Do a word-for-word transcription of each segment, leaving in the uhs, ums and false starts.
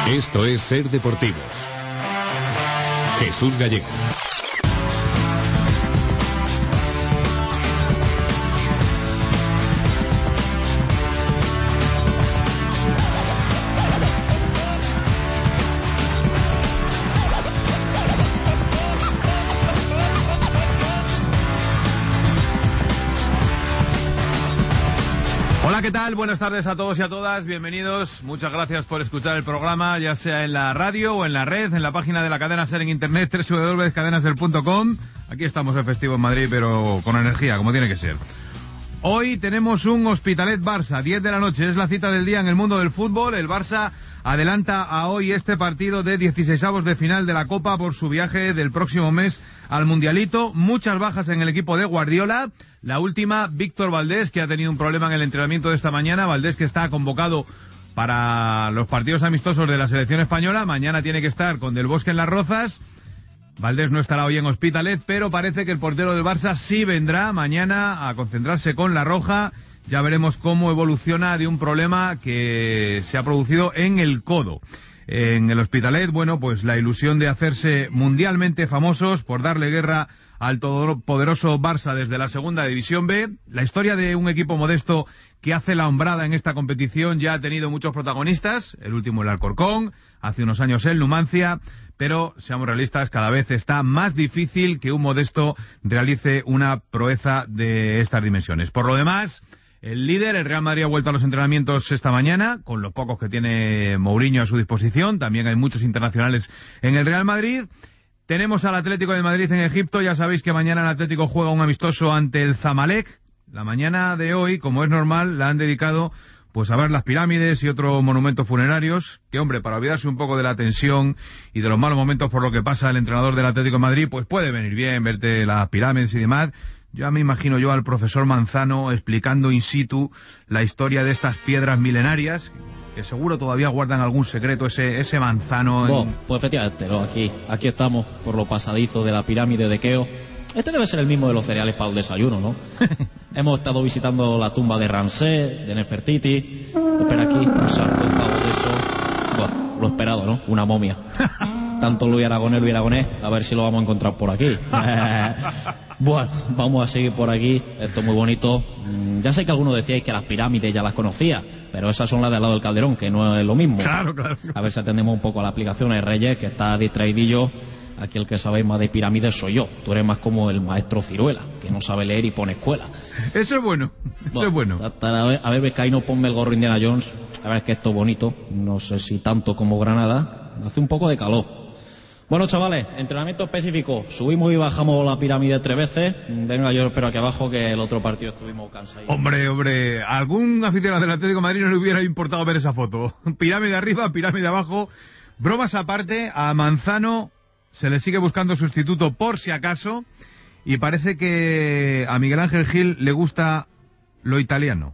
Esto es Ser Deportivos. Jesús Gallego. ¿Qué tal? Buenas tardes a todos y a todas, bienvenidos, muchas gracias por escuchar el programa, ya sea en la radio o en la red, en la página de la cadena SER en internet, doble u doble u doble u punto cadena ser punto com. Aquí estamos el festivo en Madrid, pero con energía, como tiene que ser. Hoy tenemos un Hospitalet-Barça, diez de la noche, es la cita del día en el mundo del fútbol. El Barça adelanta a hoy este partido de dieciseisavos de final de la Copa por su viaje del próximo mes al Mundialito. Muchas bajas en el equipo de Guardiola. La última, Víctor Valdés, que ha tenido un problema en el entrenamiento de esta mañana. Valdés, que está convocado para los partidos amistosos de la selección española. Mañana tiene que estar con Del Bosque en Las Rozas. Valdés no estará hoy en Hospitalet, pero parece que el portero del Barça sí vendrá mañana a concentrarse con La Roja. Ya veremos cómo evoluciona de un problema que se ha producido en el codo. En el Hospitalet, bueno, pues la ilusión de hacerse mundialmente famosos por darle guerra al todopoderoso Barça desde la segunda división B. La historia de un equipo modesto que hace la hombrada en esta competición ya ha tenido muchos protagonistas. El último el Alcorcón, hace unos años el Numancia, pero seamos realistas, cada vez está más difícil que un modesto realice una proeza de estas dimensiones. Por lo demás, el líder, el Real Madrid, ha vuelto a los entrenamientos esta mañana, con los pocos que tiene Mourinho a su disposición. También hay muchos internacionales en el Real Madrid. Tenemos al Atlético de Madrid en Egipto. Ya sabéis que mañana el Atlético juega un amistoso ante el Zamalek. La mañana de hoy, como es normal, la han dedicado pues a ver las pirámides y otros monumentos funerarios, que hombre, para olvidarse un poco de la tensión y de los malos momentos por lo que pasa el entrenador del Atlético de Madrid, pues puede venir bien verte las pirámides y demás. Ya me imagino yo al profesor Manzano explicando in situ la historia de estas piedras milenarias, que seguro todavía guardan algún secreto ese ese Manzano. En... Bueno, pues efectivamente, ¿no? aquí, aquí estamos por los pasadizos de la pirámide de Keo. Este debe ser el mismo de los cereales para el desayuno, ¿no? Hemos estado visitando la tumba de Ramsés, de Nefertiti. Espera aquí, un sarcófago de eso. Bueno, lo esperado, ¿no? Una momia. Tanto Luis Aragonés, Luis Aragonés, a ver si lo vamos a encontrar por aquí. Bueno, vamos a seguir por aquí. Esto es muy bonito. Ya sé que algunos decíais que las pirámides ya las conocía, pero esas son las del lado del Calderón, que no es lo mismo. Claro, claro. A ver si atendemos un poco a la aplicación de Reyes, que está distraidillo. Aquí el que sabéis más de pirámides soy yo. Tú eres más como el maestro Ciruela, que no sabe leer y pone escuela. Eso es bueno, eso bueno, es bueno. A ver, a ver, Becaino, ponme el gorro Indiana Jones. A ver, es que esto es bonito. No sé si tanto como Granada. Hace un poco de calor. Bueno, chavales, entrenamiento específico. Subimos y bajamos la pirámide tres veces. Venga, yo espero aquí abajo, que el otro partido estuvimos cansados. Hombre, hombre, a algún aficionado del Atlético de Madrid no le hubiera importado ver esa foto. Pirámide arriba, pirámide abajo. Bromas aparte, a Manzano se le sigue buscando sustituto por si acaso, y parece que a Miguel Ángel Gil le gusta lo italiano.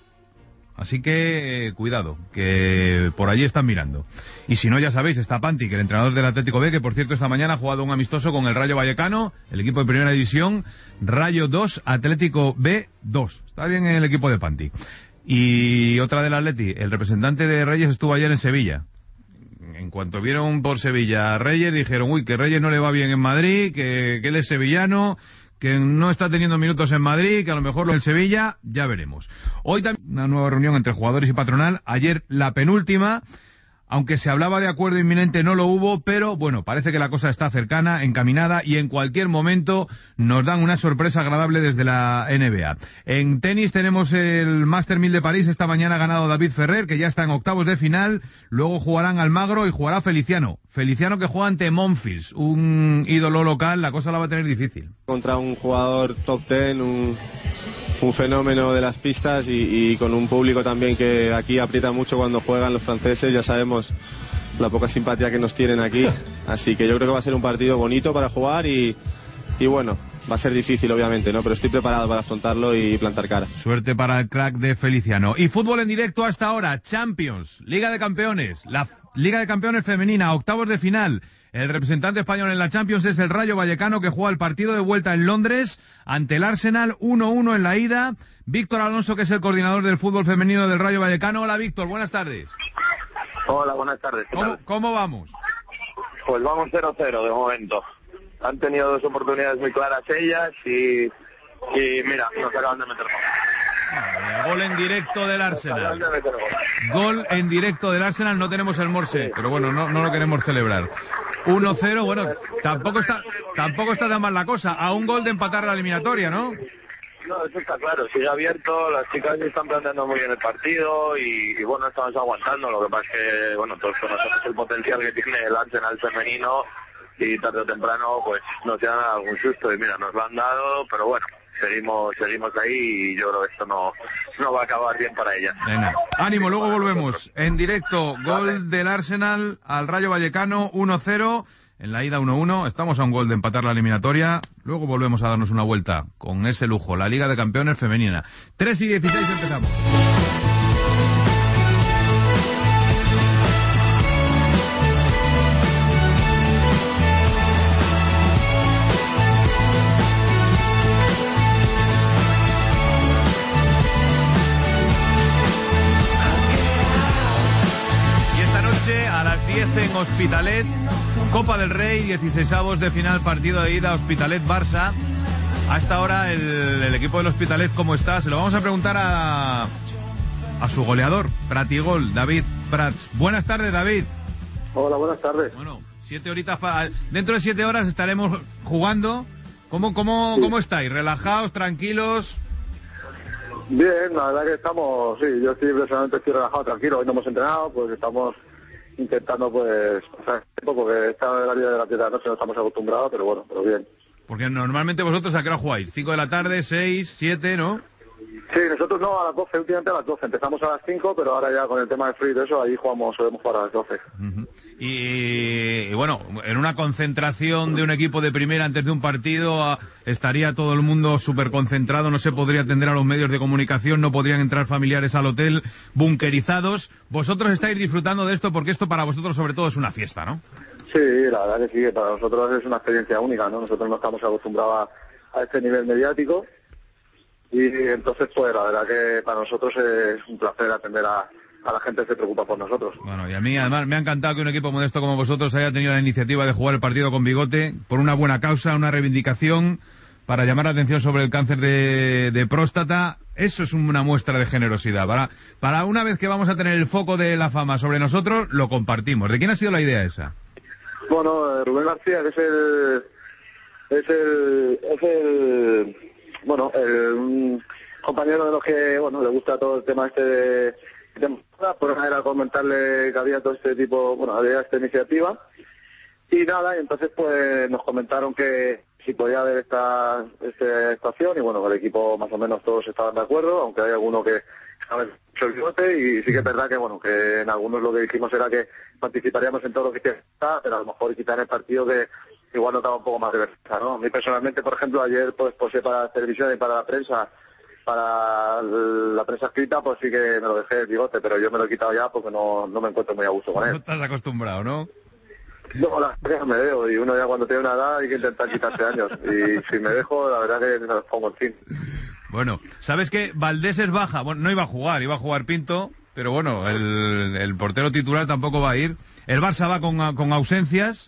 Así que eh, cuidado, que por allí están mirando. Y si no, ya sabéis, está Panti, que el entrenador del Atlético B, que por cierto esta mañana ha jugado un amistoso con el Rayo Vallecano, el equipo de primera división. Rayo dos, Atlético B dos. Está bien en el equipo de Panti. Y otra del Atleti, el representante de Reyes estuvo ayer en Sevilla. En cuanto vieron por Sevilla a Reyes, dijeron, uy, que Reyes no le va bien en Madrid, que, que él es sevillano, que no está teniendo minutos en Madrid, que a lo mejor lo en Sevilla, ya veremos. Hoy también una nueva reunión entre jugadores y patronal, ayer la penúltima, aunque se hablaba de acuerdo inminente no lo hubo, pero bueno, parece que la cosa está cercana, encaminada, y en cualquier momento nos dan una sorpresa agradable desde la N B A. En tenis tenemos el Master mil de París. Esta mañana ha ganado David Ferrer, que ya está en octavos de final. Luego jugarán Almagro y jugará Feliciano. Feliciano, que juega ante Monfils, un ídolo local. La cosa la va a tener difícil. Contra un jugador top ten, un, un fenómeno de las pistas, y, y con un público también que aquí aprieta mucho cuando juegan los franceses. Ya sabemos la poca simpatía que nos tienen aquí. Así que yo creo que va a ser un partido bonito para jugar y, y bueno, va a ser difícil obviamente, ¿no? Pero estoy preparado para afrontarlo y plantar cara. Suerte para el crack de Feliciano. Y fútbol en directo hasta ahora. Champions, Liga de Campeones, la Liga de Campeones femenina, octavos de final. El representante español en la Champions es el Rayo Vallecano, que juega el partido de vuelta en Londres ante el Arsenal, uno uno en la ida. Víctor Alonso, que es el coordinador del fútbol femenino del Rayo Vallecano. Hola, Víctor, buenas tardes. Hola, buenas tardes. ¿Cómo, ¿Cómo vamos? Pues vamos cero cero de momento. Han tenido dos oportunidades muy claras ellas y, y mira, nos acaban de meter gol. Gol en directo del Arsenal. Gol en directo del Arsenal, no tenemos el morse, pero bueno, no, no lo queremos celebrar. uno cero, bueno, tampoco está tampoco está tan mal la cosa. A un gol de empatar la eliminatoria, ¿no? No, eso está claro, sigue abierto, las chicas están planteando muy bien el partido y, y bueno, estamos aguantando. Lo que pasa es que, bueno, todos conocemos el potencial que tiene el Arsenal femenino y tarde o temprano pues nos dan algún susto y mira, nos lo han dado, pero bueno, seguimos seguimos ahí y yo creo que esto no, no va a acabar bien para ellas. Venga, ánimo, luego volvemos. En directo, gol vale. del Arsenal al Rayo Vallecano, uno cero. En la ida uno uno, estamos a un gol de empatar la eliminatoria. Luego volvemos a darnos una vuelta con ese lujo, la Liga de Campeones femenina. tres y dieciséis empezamos. Y esta noche a las diez en Hospitalet, Copa del Rey, dieciseisavos de final, partido de ida, Hospitalet-Barça. Hasta ahora el, el equipo del Hospitalet, ¿cómo está? Se lo vamos a preguntar a, a su goleador, Pratigol, David Prats. Buenas tardes, David. Hola, buenas tardes. Bueno, siete horitas para... Dentro de siete horas estaremos jugando. ¿Cómo, cómo, sí. ¿Cómo estáis? ¿Relajados, tranquilos? Bien, la verdad que estamos... Sí, yo estoy personalmente estoy relajado, tranquilo. Hoy no hemos entrenado, pues estamos... intentando pues pasar tiempo porque esta de la vida de la piedra no se nos estamos acostumbrados, pero bueno, pero bien. Porque normalmente vosotros a qué hora jugáis, cinco de la tarde, seis, siete, ¿no? Sí, nosotros no, a las doce, últimamente a las doce, empezamos a las cinco, pero ahora ya con el tema de free de eso, ahí jugamos, solemos jugar a las doce. Uh-huh. y, y bueno, en una concentración de un equipo de primera antes de un partido, a, estaría todo el mundo súper concentrado, no se podría atender a los medios de comunicación, no podrían entrar familiares al hotel, bunkerizados. Vosotros estáis disfrutando de esto porque esto para vosotros sobre todo es una fiesta, ¿no? Sí, la verdad que sí, para nosotros es una experiencia única, ¿no? Nosotros no estamos acostumbrados a, a este nivel mediático. Y entonces, pues la verdad que para nosotros es un placer atender a, a la gente que se preocupa por nosotros. Bueno, y a mí además me ha encantado que un equipo modesto como vosotros haya tenido la iniciativa de jugar el partido con bigote por una buena causa, una reivindicación para llamar la atención sobre el cáncer de, de próstata. Eso es una muestra de generosidad. Para, para una vez que vamos a tener el foco de la fama sobre nosotros, lo compartimos. ¿De quién ha sido la idea esa? Bueno, Rubén García, que es el... es el... es el... bueno, el, un compañero de los que, bueno, le gusta todo el tema este de, de por una era comentarle que había todo este tipo, bueno, había esta iniciativa y nada, y entonces pues nos comentaron que si podía haber esta, esta actuación y bueno, el equipo más o menos todos estaban de acuerdo, aunque hay alguno que estaba hecho el bigote y sí que es verdad que bueno, que en algunos lo que dijimos era que participaríamos en todo lo que está, pero a lo mejor quitar el partido que igual notaba un poco más de vergüenza, ¿no? A mí personalmente, por ejemplo, ayer pues posé para la televisión y para la prensa, para la prensa escrita, pues sí que me lo dejé el bigote, pero yo me lo he quitado ya porque no, no me encuentro muy a gusto con él. No estás acostumbrado, ¿no? No, la verdad que me veo, y uno ya cuando tiene una edad hay que intentar quitarse años, y si me dejo, la verdad que me pongo el fin. Bueno, ¿sabes qué? Valdés es baja, bueno, no iba a jugar, iba a jugar Pinto, pero bueno, el, el portero titular tampoco va a ir. El Barça va con, con ausencias,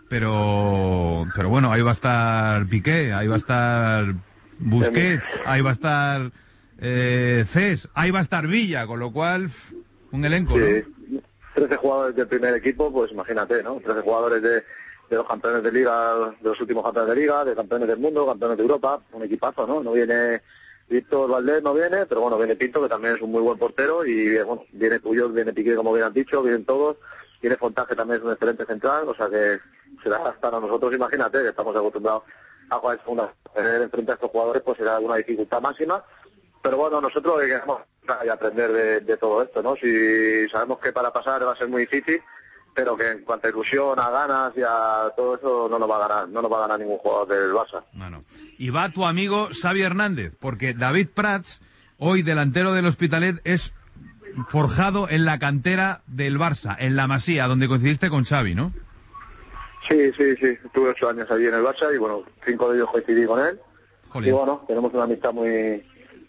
pero pero bueno, ahí va a estar Piqué, ahí va a estar Busquets, ahí va a estar eh, Cés, ahí va a estar Villa, con lo cual un elenco, sí, ¿no? trece jugadores del primer equipo, pues imagínate, ¿no? trece jugadores de, de los campeones de liga, de los últimos campeones de liga, de campeones del mundo, campeones de Europa, un equipazo, ¿no? No viene Víctor Valdés, no viene, pero bueno, viene Pinto, que también es un muy buen portero, y bueno, viene Puyol, viene Piqué, como bien han dicho, vienen todos, viene Fontán, que también es un excelente central, o sea que será para nosotros, imagínate, que estamos acostumbrados a jugar en segunda, tener enfrente a estos jugadores pues será una dificultad máxima, pero bueno, nosotros queremos aprender de, de todo esto, ¿no? Si sabemos que para pasar va a ser muy difícil, pero que en cuanto a ilusión, a ganas y a todo eso no nos va a ganar, no nos va a ganar ningún jugador del Barça. Bueno, y va tu amigo Xavi Hernández, porque David Prats, hoy delantero del Hospitalet, es forjado en la cantera del Barça, en la Masía, donde coincidiste con Xavi, ¿no? Sí, sí, sí, estuve ocho años allí en el Barça y bueno, cinco de ellos coincidí con él. Jolín. Y bueno, tenemos una amistad muy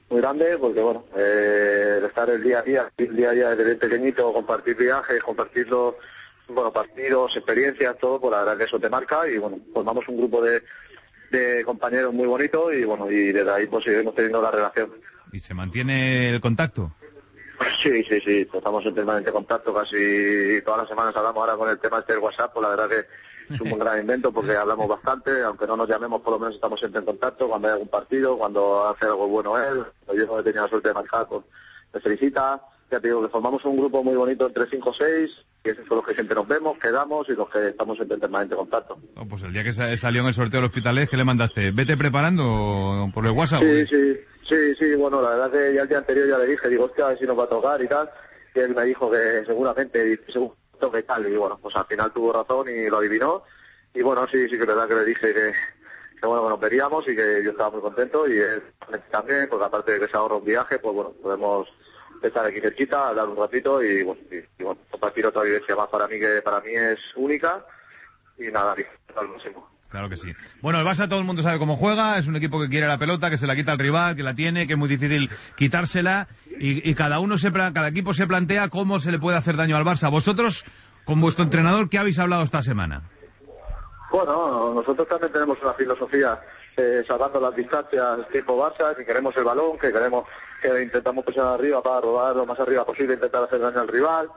muy grande, porque bueno, eh, estar el día a día, el día a día desde pequeñito, compartir viajes, compartir los, bueno, partidos, experiencias, todo, pues la verdad que eso te marca y bueno, formamos un grupo de, de compañeros muy bonito y bueno, y desde ahí pues seguimos teniendo la relación. ¿Y se mantiene el contacto? Sí, sí, sí, estamos en permanente contacto, casi todas las semanas hablamos ahora con el tema este del WhatsApp, pues la verdad que es un gran invento porque hablamos bastante, aunque no nos llamemos, por lo menos estamos siempre en contacto cuando hay algún partido, cuando hace algo bueno él, yo no he tenido la suerte de marcar, pues me felicita. Ya te digo que formamos un grupo muy bonito entre cinco o seis, y esos son los que siempre nos vemos, quedamos y los que estamos siempre en permanente contacto. Oh, pues el día que salió en el sorteo del Hospitalet, ¿qué le mandaste? ¿Vete preparando por el WhatsApp? Sí, sí, sí, sí, bueno, la verdad que ya el día anterior ya le dije, digo, hostia, a ver si nos va a tocar y tal, y él me dijo que seguramente, y según toque y tal, y bueno, pues al final tuvo razón y lo adivinó, y bueno, sí, sí que es verdad que le dije que, que bueno, que nos veríamos y que yo estaba muy contento, y él también, porque aparte de que se ahorra un viaje, pues bueno, podemos estar aquí cerquita, hablar un ratito y bueno, y, y bueno, compartir otra vivencia más para mí que para mí es única y nada, al máximo. Claro que sí. Bueno, el Barça todo el mundo sabe cómo juega, es un equipo que quiere la pelota, que se la quita al rival, que la tiene, que es muy difícil quitársela y, y cada uno se cada equipo se plantea cómo se le puede hacer daño al Barça. Vosotros, con vuestro entrenador, ¿qué habéis hablado esta semana? Bueno, nosotros también tenemos una filosofía eh, salvando las distancias tipo Barça, que queremos el balón, que queremos que intentamos presionar arriba para robar lo más arriba posible, intentar hacer daño al rival.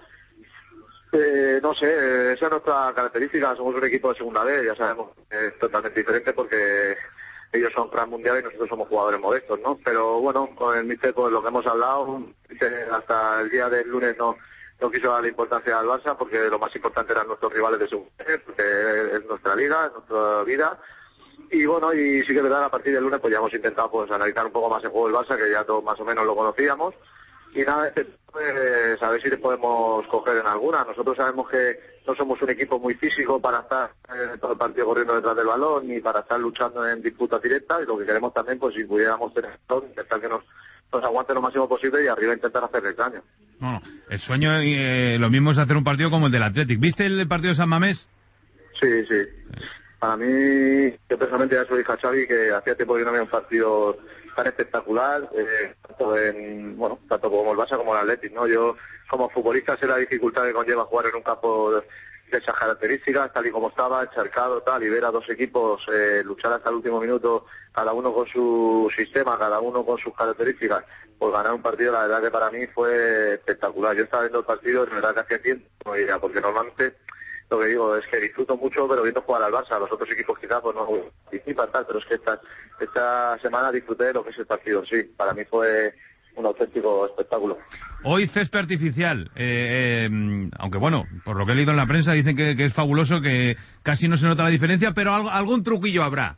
Eh, no sé, esa es nuestra característica, somos un equipo de segunda B, ya sabemos, es totalmente diferente porque ellos son crack mundial y nosotros somos jugadores modestos, ¿no? Pero bueno, con el míster, pues lo que hemos hablado, hasta el día del lunes no no quiso darle importancia al Barça porque lo más importante eran nuestros rivales de segunda B, porque es nuestra liga, es nuestra vida. Y bueno, y sí que es verdad, a partir del lunes pues ya hemos intentado pues analizar un poco más el juego del Barça, que ya todos más o menos lo conocíamos. Y nada, pues a ver si les podemos coger en alguna. Nosotros sabemos que no somos un equipo muy físico para estar en todo el partido corriendo detrás del balón, ni para estar luchando en disputas directas, y lo que queremos también, pues si pudiéramos tener todo, intentar que nos, nos aguante lo máximo posible y arriba intentar hacerle daño. No, el sueño eh, lo mismo es hacer un partido como el del Athletic. ¿Viste el partido de San Mamés? Sí, sí. Para mí, yo personalmente ya se lo dije a Xavi que hacía tiempo que no había un partido tan espectacular, eh, tanto en, bueno, tanto como el Barça como el Athletic, ¿no? Yo, como futbolista, sé la dificultad que conlleva jugar en un campo de, de esas características, tal y como estaba, encharcado, tal, y ver a dos equipos eh, luchar hasta el último minuto, cada uno con su sistema, cada uno con sus características, pues ganar un partido, la verdad que para mí fue espectacular. Yo estaba viendo el partido, de verdad que hacía tiempo, porque normalmente lo que digo es que disfruto mucho, pero viendo jugar al Barça. Los otros equipos quizás pues no participan tal, pero es que esta, esta semana disfruté de lo que es el partido. Sí, para mí fue un auténtico espectáculo. Hoy césped artificial, eh, eh, aunque bueno, por lo que he leído en la prensa dicen que, que es fabuloso, que casi no se nota la diferencia, pero algo, algún truquillo habrá.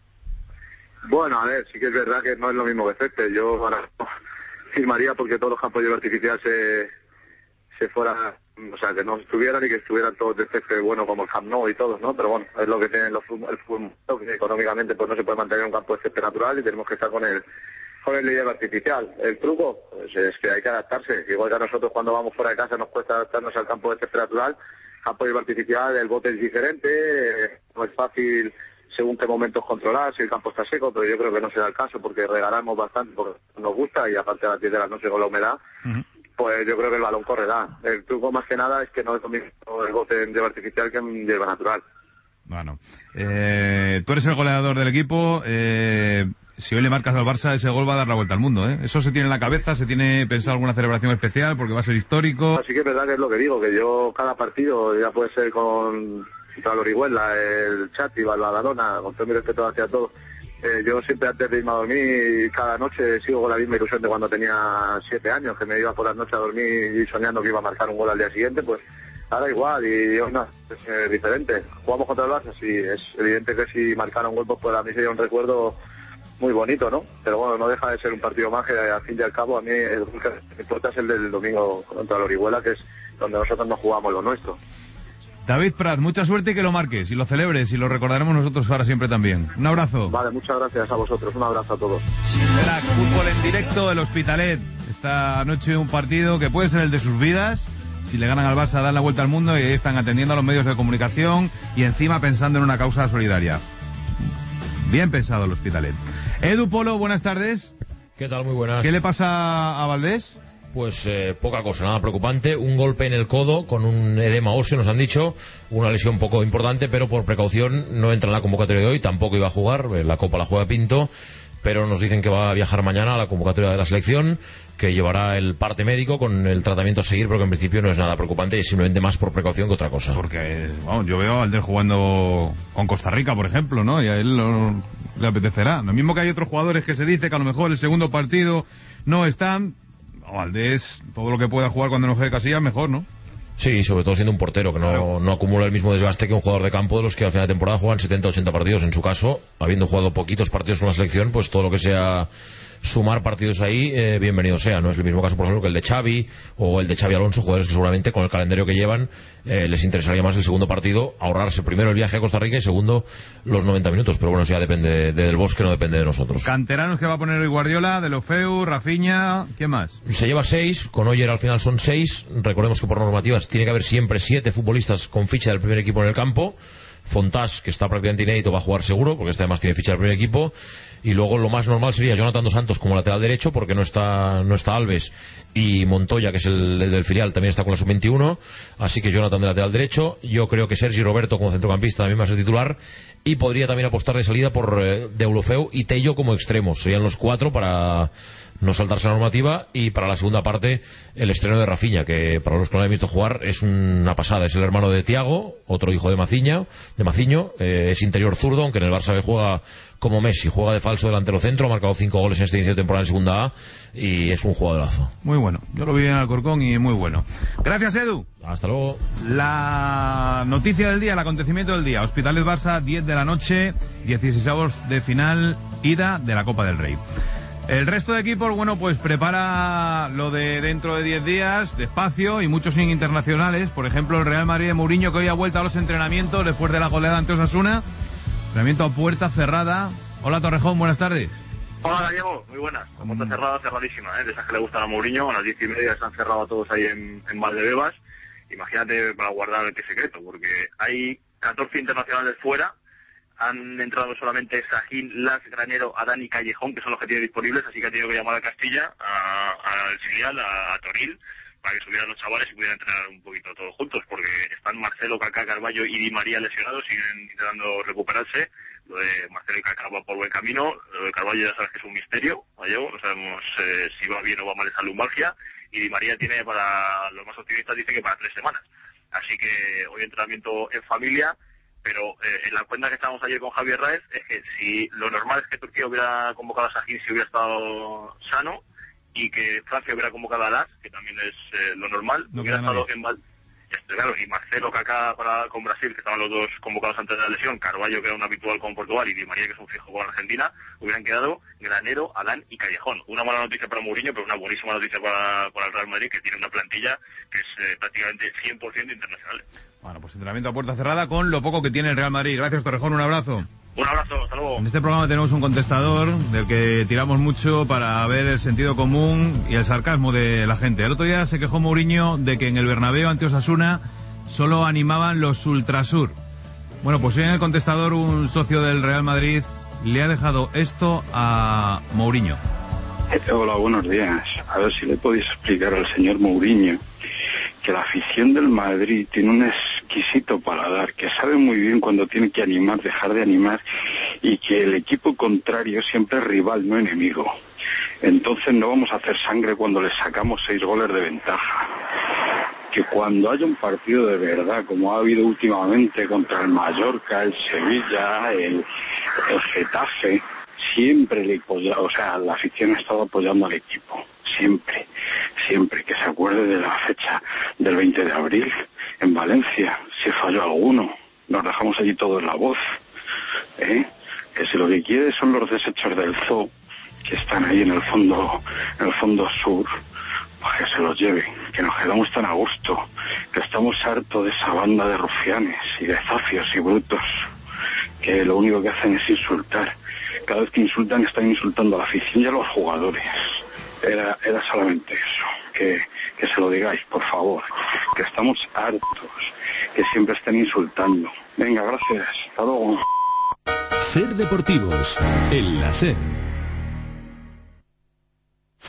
Bueno, a ver, sí que es verdad que no es lo mismo que césped. Yo ahora firmaría porque todos los campos de artificial se, se fueran, o sea, que no estuvieran y que estuvieran todos de césped bueno como el Camp Nou y todos, ¿no? Pero bueno, es lo que tienen los el fútbol, que económicamente pues no se puede mantener un campo de césped natural y tenemos que estar con el con el hierba artificial. El truco, pues es que hay que adaptarse. Igual que a nosotros cuando vamos fuera de casa nos cuesta adaptarnos al campo de césped natural, campo de hierba artificial, el bote es diferente, eh, no es fácil según qué momentos controlar, si el campo está seco, pero yo creo que no será el caso porque regalamos bastante, porque nos gusta y aparte a las diez de la noche con la humedad, uh-huh. Pues yo creo que el balón correrá. El truco más que nada es que no es lo mismo el bote en hierba artificial que en hierba natural. Bueno, eh, tú eres el goleador del equipo, eh, si hoy le marcas al Barça ese gol va a dar la vuelta al mundo, ¿eh? Eso se tiene en la cabeza, se tiene pensado alguna celebración especial porque va a ser histórico. Así que es verdad que es lo que digo, que yo cada partido, ya puede ser con contra el Orihuela, el Chati, Badalona, con todo mi respeto hacia todos, eh, yo siempre antes de irme a dormir, cada noche sigo con la misma ilusión de cuando tenía siete años, que me iba por las noches a dormir y soñando que iba a marcar un gol al día siguiente, pues ahora igual, y hoy no, es eh, diferente. Jugamos contra el Barça, sí, es evidente que si marcaron un gol, pues para mí sería un recuerdo muy bonito, ¿no? Pero bueno, no deja de ser un partido más que al fin y al cabo a mí el que me importa es el del domingo contra el Orihuela, que es donde nosotros nos jugamos lo nuestro. David Prat, mucha suerte y que lo marques y lo celebres y lo recordaremos nosotros ahora siempre también. Un abrazo. Vale, muchas gracias a vosotros, un abrazo a todos. Era fútbol en directo del Hospitalet. Esta noche un partido que puede ser el de sus vidas. Si le ganan al Barça, dan la vuelta al mundo y ahí están atendiendo a los medios de comunicación y encima pensando en una causa solidaria. Bien pensado el Hospitalet. Edu Polo, buenas tardes. ¿Qué tal? Muy buenas. ¿Qué le pasa a Valdés? Pues eh, poca cosa, nada preocupante. Un golpe en el codo con un edema óseo, nos han dicho. Una lesión poco importante, pero por precaución no entra en la convocatoria de hoy. Tampoco iba a jugar, la Copa la juega Pinto. Pero nos dicen que va a viajar mañana a la convocatoria de la selección, que llevará el parte médico con el tratamiento a seguir, pero que en principio no es nada preocupante y simplemente más por precaución que otra cosa. Porque bueno, yo veo a Valdés jugando con Costa Rica, por ejemplo, ¿no? Y a él lo, le apetecerá. Lo mismo que hay otros jugadores que se dice que a lo mejor el segundo partido no están. A Valdés, todo lo que pueda jugar cuando no juegue Casillas, mejor, ¿no? Sí, sobre todo siendo un portero que no, claro. no acumula el mismo desgaste que un jugador de campo de los que al final de temporada juegan setenta a ochenta partidos. En su caso, habiendo jugado poquitos partidos con la selección, pues todo lo que sea sumar partidos ahí, eh, bienvenido sea. No es el mismo caso, por ejemplo, que el de Xavi o el de Xavi Alonso, jugadores que seguramente con el calendario que llevan eh, les interesaría más el segundo partido, ahorrarse primero el viaje a Costa Rica y segundo los noventa minutos. Pero bueno, eso ya depende de, de, del Bosque, no depende de nosotros. Canteranos que va a poner hoy Guardiola, Deulofeu, Rafinha, ¿quién más? Se lleva seis, con Oyer al final son seis. Recordemos que por normativas tiene que haber siempre siete futbolistas con ficha del primer equipo en el campo. Fontás, que está prácticamente inédito, va a jugar seguro, porque este además tiene ficha del primer equipo. Y luego lo más normal sería Jonathan dos Santos como lateral derecho, porque no está no está Alves, y Montoya, que es el, el del filial, también está con la sub veintiuno, así que Jonathan de lateral derecho. Yo creo que Sergi Roberto como centrocampista también va a ser titular, y podría también apostar de salida por eh, Deulofeu y Tello como extremos. Serían los cuatro para no saltarse la normativa, y para la segunda parte el estreno de Rafinha, que para los que no lo han visto jugar es una pasada. Es el hermano de Thiago, otro hijo de Maciña, de Maciño, eh, es interior zurdo, aunque en el Barça juega como Messi, juega de falso delantero centro, ha marcado cinco goles en este inicio de temporada en segunda A y es un jugadorazo. Muy bueno, yo lo vi en Alcorcón y muy bueno. Gracias, Edu. Hasta luego. La noticia del día, el acontecimiento del día: Hospitalet Barça, diez de la noche, dieciséisavos de final, ida de la Copa del Rey. El resto de equipos, bueno, pues prepara lo de dentro de diez días, despacio, y muchos sin internacionales. Por ejemplo, el Real Madrid de Mourinho, que hoy ha vuelto a los entrenamientos después de la goleada ante Osasuna. Entrenamiento a puerta cerrada. Hola, Torrejón, buenas tardes. Hola, Gallego, muy buenas. A puerta cerrada, cerradísima, ¿eh? De esas que le gustan a Mourinho. A las diez y media se han cerrado a todos ahí en, en Valdebebas. Imagínate para guardar el que secreto, porque hay catorce internacionales fuera. Han entrado solamente Sajín, Las, Granero, Adán y Callejón, que son los que tiene disponibles, así que ha tenido que llamar a Castilla, al filial, a, a Toril, para que subieran los chavales y pudieran entrenar un poquito todos juntos, porque están Marcelo, Kaká, Carballo y Di María lesionados, siguen intentando recuperarse. Lo de Marcelo y Kaká va por buen camino, lo de Carballo ya sabes que es un misterio, Gallego, no sabemos eh, si va bien o va mal esa lumbalgia, y Di María tiene, para los más optimistas, dice que para tres semanas. Así que hoy entrenamiento en familia. Pero eh, en la cuenta que estábamos ayer con Javier Raez es que si lo normal es que Turquía hubiera convocado a Sajín si hubiera estado sano, y que Francia hubiera convocado a Las, que también es eh, lo normal, no hubiera estado nadie en Val... Claro, y Marcelo, Kaká para, con Brasil, que estaban los dos convocados antes de la lesión, Carballo, que era un habitual con Portugal, y Di María, que es un fijo con Argentina, hubieran quedado Granero, Adán y Callejón. Una mala noticia para Mourinho, pero una buenísima noticia para, para el Real Madrid, que tiene una plantilla que es eh, prácticamente cien por ciento internacional. Bueno, pues entrenamiento a puerta cerrada con lo poco que tiene el Real Madrid. Gracias, Torrejón, un abrazo. Un abrazo, hasta luego. En este programa tenemos un contestador del que tiramos mucho para ver el sentido común y el sarcasmo de la gente. El otro día se quejó Mourinho de que en el Bernabéu ante Osasuna solo animaban los Ultrasur. Bueno, pues hoy en el contestador un socio del Real Madrid le ha dejado esto a Mourinho. Hola, buenos días. A ver si le podéis explicar al señor Mourinho que la afición del Madrid tiene un exquisito paladar, que sabe muy bien cuando tiene que animar, dejar de animar, y que el equipo contrario siempre es rival, no enemigo. Entonces no vamos a hacer sangre cuando le sacamos seis goles de ventaja. Que cuando haya un partido de verdad, como ha habido últimamente contra el Mallorca, el Sevilla, el, el Getafe, siempre le apoya, o sea, la afición ha estado apoyando al equipo, siempre, siempre, que se acuerde de la fecha del veinte de abril en Valencia, si falló alguno, nos dejamos allí todos la voz, ¿eh? Que si lo que quiere son los desechos del zoo, que están ahí en el fondo, en el fondo sur, pues que se los lleven, que nos quedamos tan a gusto, que estamos hartos de esa banda de rufianes y de zafios y brutos, que lo único que hacen es insultar. Cada vez que insultan están insultando a la afición y a los jugadores. Era, era solamente eso, que, que se lo digáis, por favor, que estamos hartos, que siempre estén insultando. Venga, gracias, hasta luego. Ser Deportivos, el láser.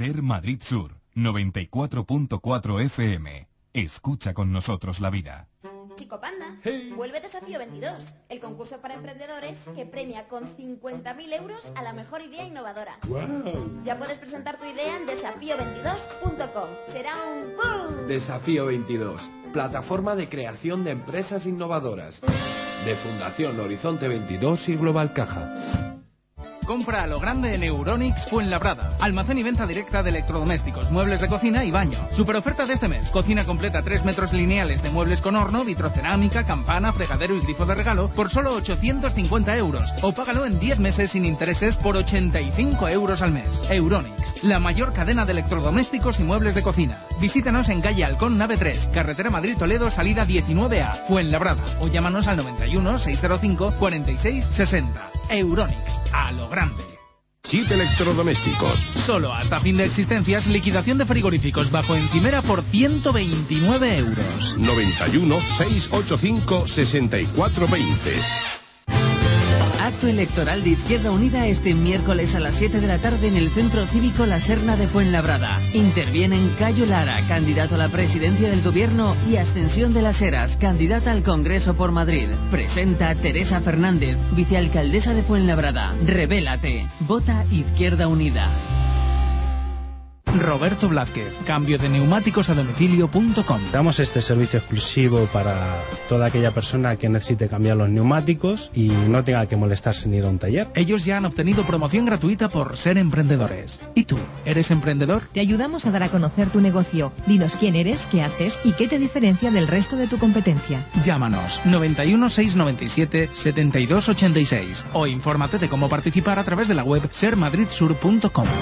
Ser Madrid Sur, noventa y cuatro punto cuatro F M. Escucha con nosotros la vida. Chico Panda, hey. Vuelve Desafío veintidós, el concurso para emprendedores que premia con cincuenta mil euros a la mejor idea innovadora. Wow. Ya puedes presentar tu idea en desafío veintidós punto com. Será un ¡boom! Desafío veintidós, plataforma de creación de empresas innovadoras. De Fundación Horizonte veintidós y Global Caja. Compra a lo grande en Euronics Fuenlabrada. Almacén y venta directa de electrodomésticos, muebles de cocina y baño. Super oferta de este mes. Cocina completa tres metros lineales de muebles con horno, vitrocerámica, campana, fregadero y grifo de regalo por solo ochocientos cincuenta euros. O págalo en diez meses sin intereses por ochenta y cinco euros al mes. Euronics, la mayor cadena de electrodomésticos y muebles de cocina. Visítanos en calle Halcón, nave tres, carretera Madrid-Toledo, salida diecinueve A, Fuenlabrada. O llámanos al noventa y uno, seiscientos cinco, cuarenta y seis sesenta. Euronics, a lo grande. Chip Electrodomésticos. Solo hasta fin de existencias, liquidación de frigoríficos bajo encimera por ciento veintinueve euros. noventa y uno, seiscientos ochenta y cinco, sesenta y cuatro veinte. Acto electoral de Izquierda Unida este miércoles a las siete de la tarde en el Centro Cívico La Serna de Fuenlabrada. Intervienen Cayo Lara, candidato a la presidencia del gobierno, y Ascensión de las Heras, candidata al Congreso por Madrid. Presenta Teresa Fernández, vicealcaldesa de Fuenlabrada. Revélate. Vota Izquierda Unida. Roberto Blázquez, cambio de neumáticos a domicilio punto com. Damos este servicio exclusivo para toda aquella persona que necesite cambiar los neumáticos y no tenga que molestarse ni ir a un taller. Ellos ya han obtenido promoción gratuita por ser emprendedores. ¿Y tú, eres emprendedor? Te ayudamos a dar a conocer tu negocio. Dinos quién eres, qué haces y qué te diferencia del resto de tu competencia. Llámanos noventa y uno, seiscientos noventa y siete, setenta y dos ochenta y seis o infórmate de cómo participar a través de la web ser madrid sur punto com.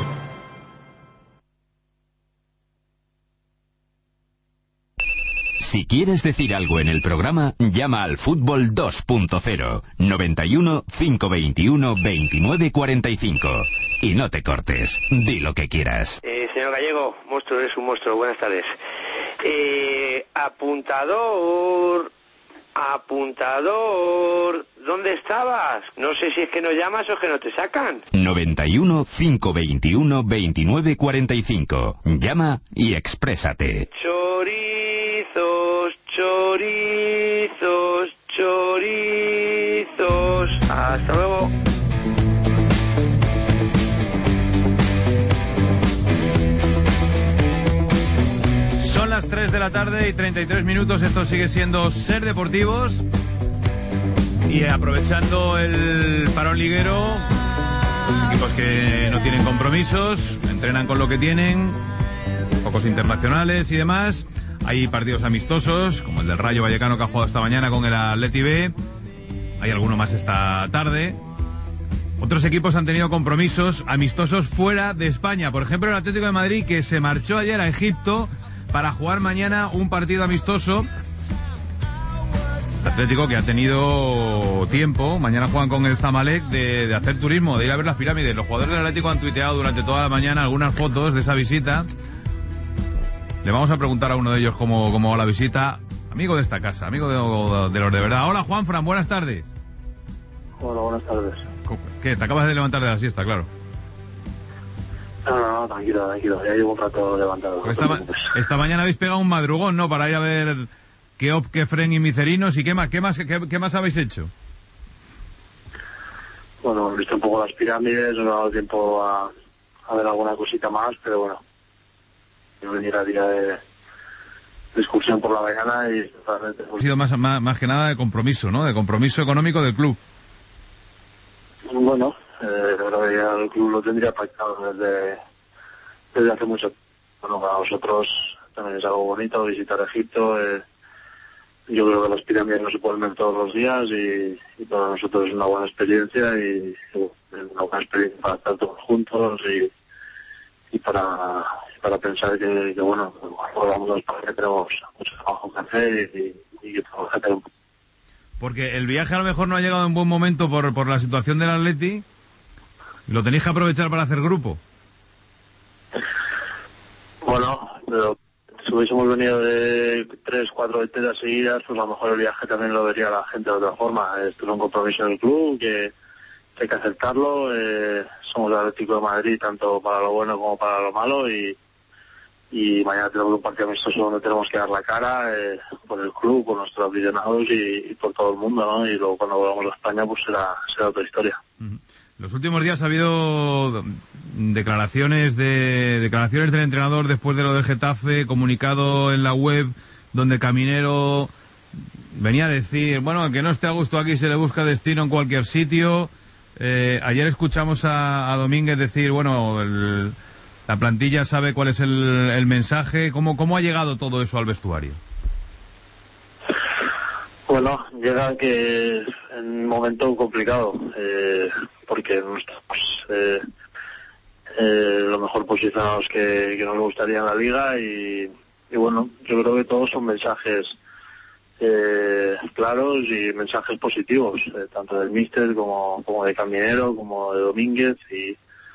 Si quieres decir algo en el programa, llama al Fútbol dos punto cero, noventa y uno, cinco veintiuno, veintinueve cuarenta y cinco. Y no te cortes, di lo que quieras. Eh, señor Gallego, monstruo, eres un monstruo, buenas tardes. Eh, apuntador, apuntador, ¿dónde estabas? No sé si es que no llamas o es que no te sacan. noventa y uno, cinco veintiuno, veintinueve cuarenta y cinco. Llama y exprésate. Chorizos, chorizos, chorizos. Hasta luego. Son las tres de la tarde y treinta y tres minutos. Esto sigue siendo Ser Deportivos. Y aprovechando el parón liguero, los equipos que no tienen compromisos, entrenan con lo que tienen, pocos internacionales y demás. Hay partidos amistosos, como el del Rayo Vallecano que ha jugado esta mañana con el Atleti B. Hay alguno más esta tarde. Otros equipos han tenido compromisos amistosos fuera de España. Por ejemplo, el Atlético de Madrid, que se marchó ayer a Egipto para jugar mañana un partido amistoso. El Atlético que ha tenido tiempo, mañana juegan con el Zamalek, de, de hacer turismo, de ir a ver las pirámides. Los jugadores del Atlético han tuiteado durante toda la mañana algunas fotos de esa visita. Le vamos a preguntar a uno de ellos cómo, cómo va la visita. Amigo de esta casa, amigo de, de los de verdad. Hola, Juanfran, buenas tardes. Hola, buenas tardes. ¿Qué? Te acabas de levantar de la siesta, claro. No, no, no, tranquilo, tranquilo. Ya llevo un rato levantado. Esta, ma esta mañana habéis pegado un madrugón, ¿no? Para ir a ver Keop, Kefren y Micerinos. ¿Y qué más, qué más, qué, qué más habéis hecho? Bueno, he visto un poco las pirámides, no me ha dado tiempo a, a ver alguna cosita más, pero bueno. Yo venir a día de, de excursión por la mañana y realmente... Ha sido más, más, más que nada de compromiso, ¿no? De compromiso económico del club. Bueno, eh, creo que ya el club lo tendría pactado desde, desde hace mucho tiempo. Bueno, para nosotros también es algo bonito visitar Egipto. Eh, yo creo que las pirámides no se pueden ver todos los días y, y para nosotros es una buena experiencia y, y una buena experiencia para estar todos juntos y, y para... para pensar que, que bueno, podamos que tenemos mucho trabajo que hacer y, y que tenemos que hacer un... Porque el viaje a lo mejor no ha llegado en buen momento por, por la situación del Atleti. ¿Lo tenéis que aprovechar para hacer grupo? Bueno, pero si hubiésemos venido de tres, cuatro victorias seguidas, pues a lo mejor el viaje también lo vería la gente de otra forma. Esto es un compromiso del club que, hay que aceptarlo. Eh, somos el Atlético de Madrid tanto para lo bueno como para lo malo y y mañana tenemos un partido amistoso donde tenemos que dar la cara eh, por el club, por nuestros aficionados y, y por todo el mundo, ¿no? Y luego cuando volvamos a España pues será, será otra historia. Los últimos días ha habido declaraciones de declaraciones del entrenador después de lo de Getafe, comunicado en la web donde Caminero venía a decir, bueno, al que no esté a gusto aquí se le busca destino en cualquier sitio. Eh, ayer escuchamos a, a Domínguez decir, bueno, el, la plantilla sabe cuál es el, el mensaje. ¿Cómo, ¿Cómo ha llegado todo eso al vestuario? Bueno, llega que en un momento complicado, eh, porque no estamos eh, eh, lo mejor posicionados que, que nos gustaría en la liga y, y bueno, yo creo que todos son mensajes eh, claros y mensajes positivos, eh, tanto del míster como, como de Caminero, como de Domínguez y,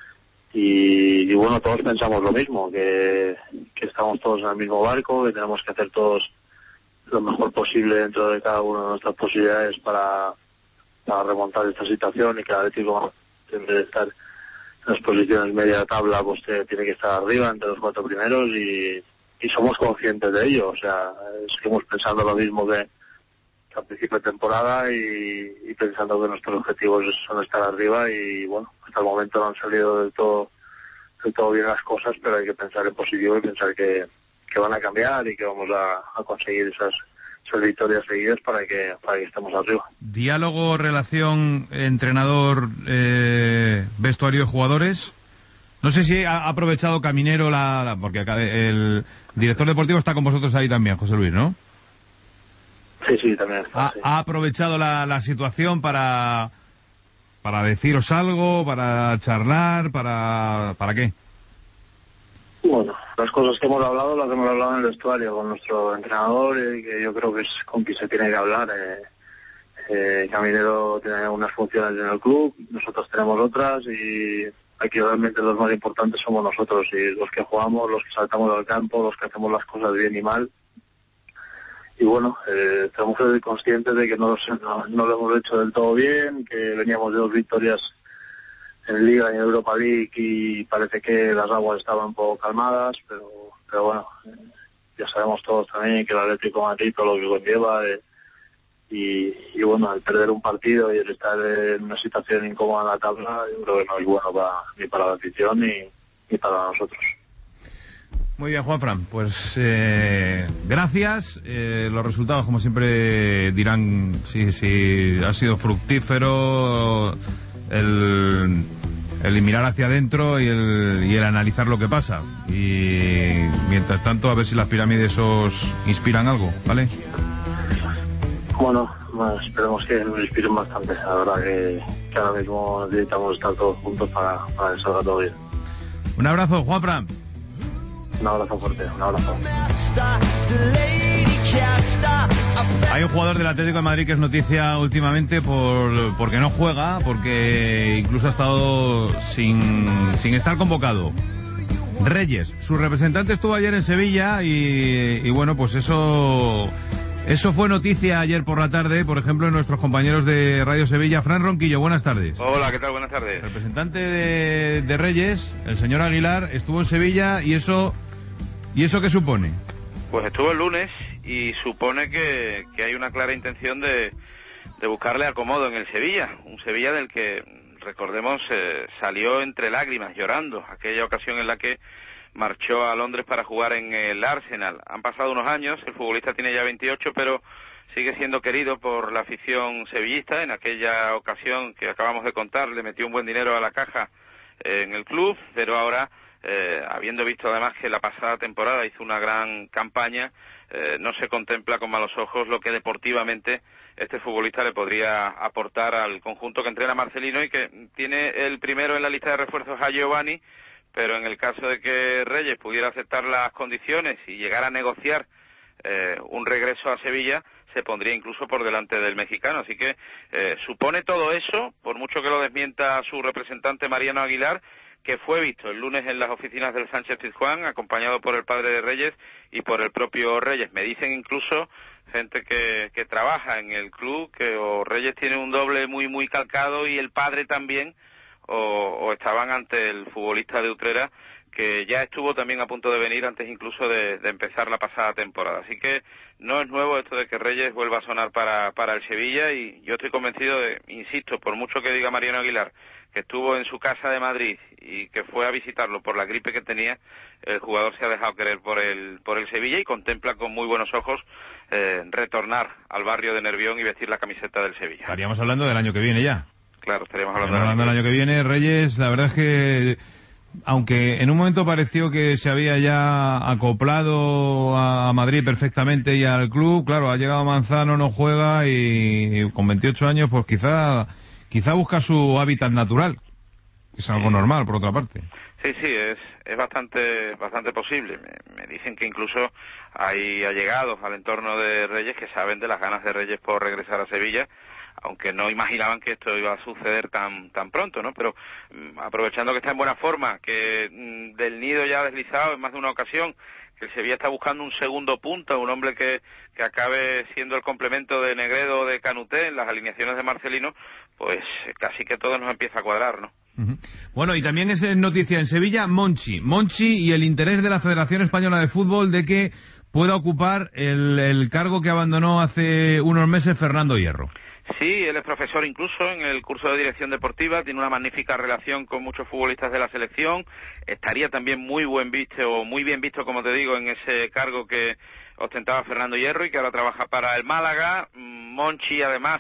y, y bueno, todos pensamos lo mismo, que, que estamos todos en el mismo barco, que tenemos que hacer todos lo mejor posible dentro de cada una de nuestras posibilidades para, para remontar esta situación y que el Atlético, en vez de estar en las posiciones media de tabla, pues tiene que estar arriba entre los cuatro primeros y, y somos conscientes de ello. O sea, seguimos pensando lo mismo que, que al principio de temporada y, y pensando que nuestros objetivos son estar arriba y bueno, hasta el momento no han salido del todo, del todo bien las cosas, pero hay que pensar en positivo y pensar que que van a cambiar y que vamos a, a conseguir esas, esas victorias seguidas para que para que estemos arriba. Diálogo, relación, entrenador, eh, vestuario de jugadores. No sé si ha aprovechado Caminero la, la porque acá el director deportivo está con vosotros ahí también, José Luis, ¿no? Sí, sí, también está, ha, sí. ha aprovechado la, la situación para para deciros algo, para charlar, para ¿para qué? Bueno, las cosas que hemos hablado, las hemos hablado en el vestuario con nuestro entrenador, eh, que yo creo que es con quien se tiene que hablar. Eh, eh, Caminero tiene unas funciones en el club, nosotros tenemos otras y aquí realmente los más importantes somos nosotros y los que jugamos, los que saltamos al campo, los que hacemos las cosas bien y mal. Y bueno, eh, tenemos que ser conscientes de que no, no, no lo hemos hecho del todo bien, que veníamos de dos victorias en Liga y en Europa League y parece que las aguas estaban un poco calmadas, pero pero bueno, eh, ya sabemos todos también que el Atlético de Madrid todo lo que conlleva eh, y, y bueno, el perder un partido y el estar en una situación incómoda en la tabla, yo creo que no es bueno para, ni para la afición ni, ni para nosotros. Muy bien, Juanfran, pues eh, gracias. Eh, los resultados, como siempre, dirán si, si ha sido fructífero el, el mirar hacia adentro y el, y el analizar lo que pasa. Y mientras tanto, a ver si las pirámides os inspiran algo, ¿vale? Bueno, bueno esperemos que nos inspiren bastante. La verdad que, que ahora mismo necesitamos estar todos juntos para, para que salga todo bien. Un abrazo, Juanfran. Un abrazo fuerte, un abrazo. Hay un jugador del Atlético de Madrid que es noticia últimamente por porque no juega, porque incluso ha estado sin, sin estar convocado. Reyes, su representante estuvo ayer en Sevilla y, y bueno, pues eso eso fue noticia ayer por la tarde, por ejemplo, en nuestros compañeros de Radio Sevilla. Fran Ronquillo, buenas tardes. Hola, ¿qué tal? Buenas tardes. El representante de, de Reyes, el señor Aguilar, estuvo en Sevilla y eso ¿y eso qué supone? Pues estuvo el lunes y supone que, que hay una clara intención de, de buscarle acomodo en el Sevilla, un Sevilla del que, recordemos, eh, salió entre lágrimas, llorando, aquella ocasión en la que marchó a Londres para jugar en el Arsenal. Han pasado unos años, el futbolista tiene ya veintiocho, pero sigue siendo querido por la afición sevillista. En aquella ocasión que acabamos de contar, le metió un buen dinero a la caja eh, en el club, pero ahora, eh, habiendo visto además que la pasada temporada hizo una gran campaña, eh, no se contempla con malos ojos lo que deportivamente este futbolista le podría aportar al conjunto que entrena Marcelino y que tiene el primero en la lista de refuerzos a Giovanni, pero en el caso de que Reyes pudiera aceptar las condiciones y llegar a negociar eh, un regreso a Sevilla, se pondría incluso por delante del mexicano. Así que eh, supone todo eso, por mucho que lo desmienta su representante Mariano Aguilar, que fue visto el lunes en las oficinas del Sánchez Pizjuán, acompañado por el padre de Reyes y por el propio Reyes. Me dicen incluso gente que, que trabaja en el club, que o Reyes tiene un doble muy muy calcado y el padre también, o, o estaban ante el futbolista de Utrera, que ya estuvo también a punto de venir antes incluso de, de empezar la pasada temporada. Así que no es nuevo esto de que Reyes vuelva a sonar para, para el Sevilla, y yo estoy convencido de, insisto, por mucho que diga Mariano Aguilar, que estuvo en su casa de Madrid y que fue a visitarlo por la gripe que tenía, el jugador se ha dejado querer por el, por el Sevilla y contempla con muy buenos ojos eh, retornar al barrio de Nervión y vestir la camiseta del Sevilla. Estaríamos hablando del año que viene ya. Claro, estaríamos hablando, estaríamos hablando del año que viene. Reyes, la verdad es que, aunque en un momento pareció que se había ya acoplado a Madrid perfectamente y al club, claro, ha llegado Manzano, no juega y con veintiocho años pues quizá quizá busca su hábitat natural. Es algo normal, por otra parte. Sí, sí, es, es bastante bastante posible. Me, me dicen que incluso hay allegados al entorno de Reyes que saben de las ganas de Reyes por regresar a Sevilla, aunque no imaginaban que esto iba a suceder tan tan pronto, ¿no? Pero mmm, aprovechando que está en buena forma, que mmm, Del Nido ya ha deslizado en más de una ocasión, que el Sevilla está buscando un segundo punta, un hombre que, que acabe siendo el complemento de Negredo o de Canuté en las alineaciones de Marcelino, pues casi que todo nos empieza a cuadrar, ¿no? Uh-huh. Bueno, y también es noticia en Sevilla, Monchi. Monchi y el interés de la Federación Española de Fútbol de que pueda ocupar el, el cargo que abandonó hace unos meses Fernando Hierro. Sí, él es profesor incluso en el curso de dirección deportiva, tiene una magnífica relación con muchos futbolistas de la selección, estaría también muy buen visto, o muy bien visto, como te digo, en ese cargo que ostentaba Fernando Hierro y que ahora trabaja para el Málaga. Monchi, además,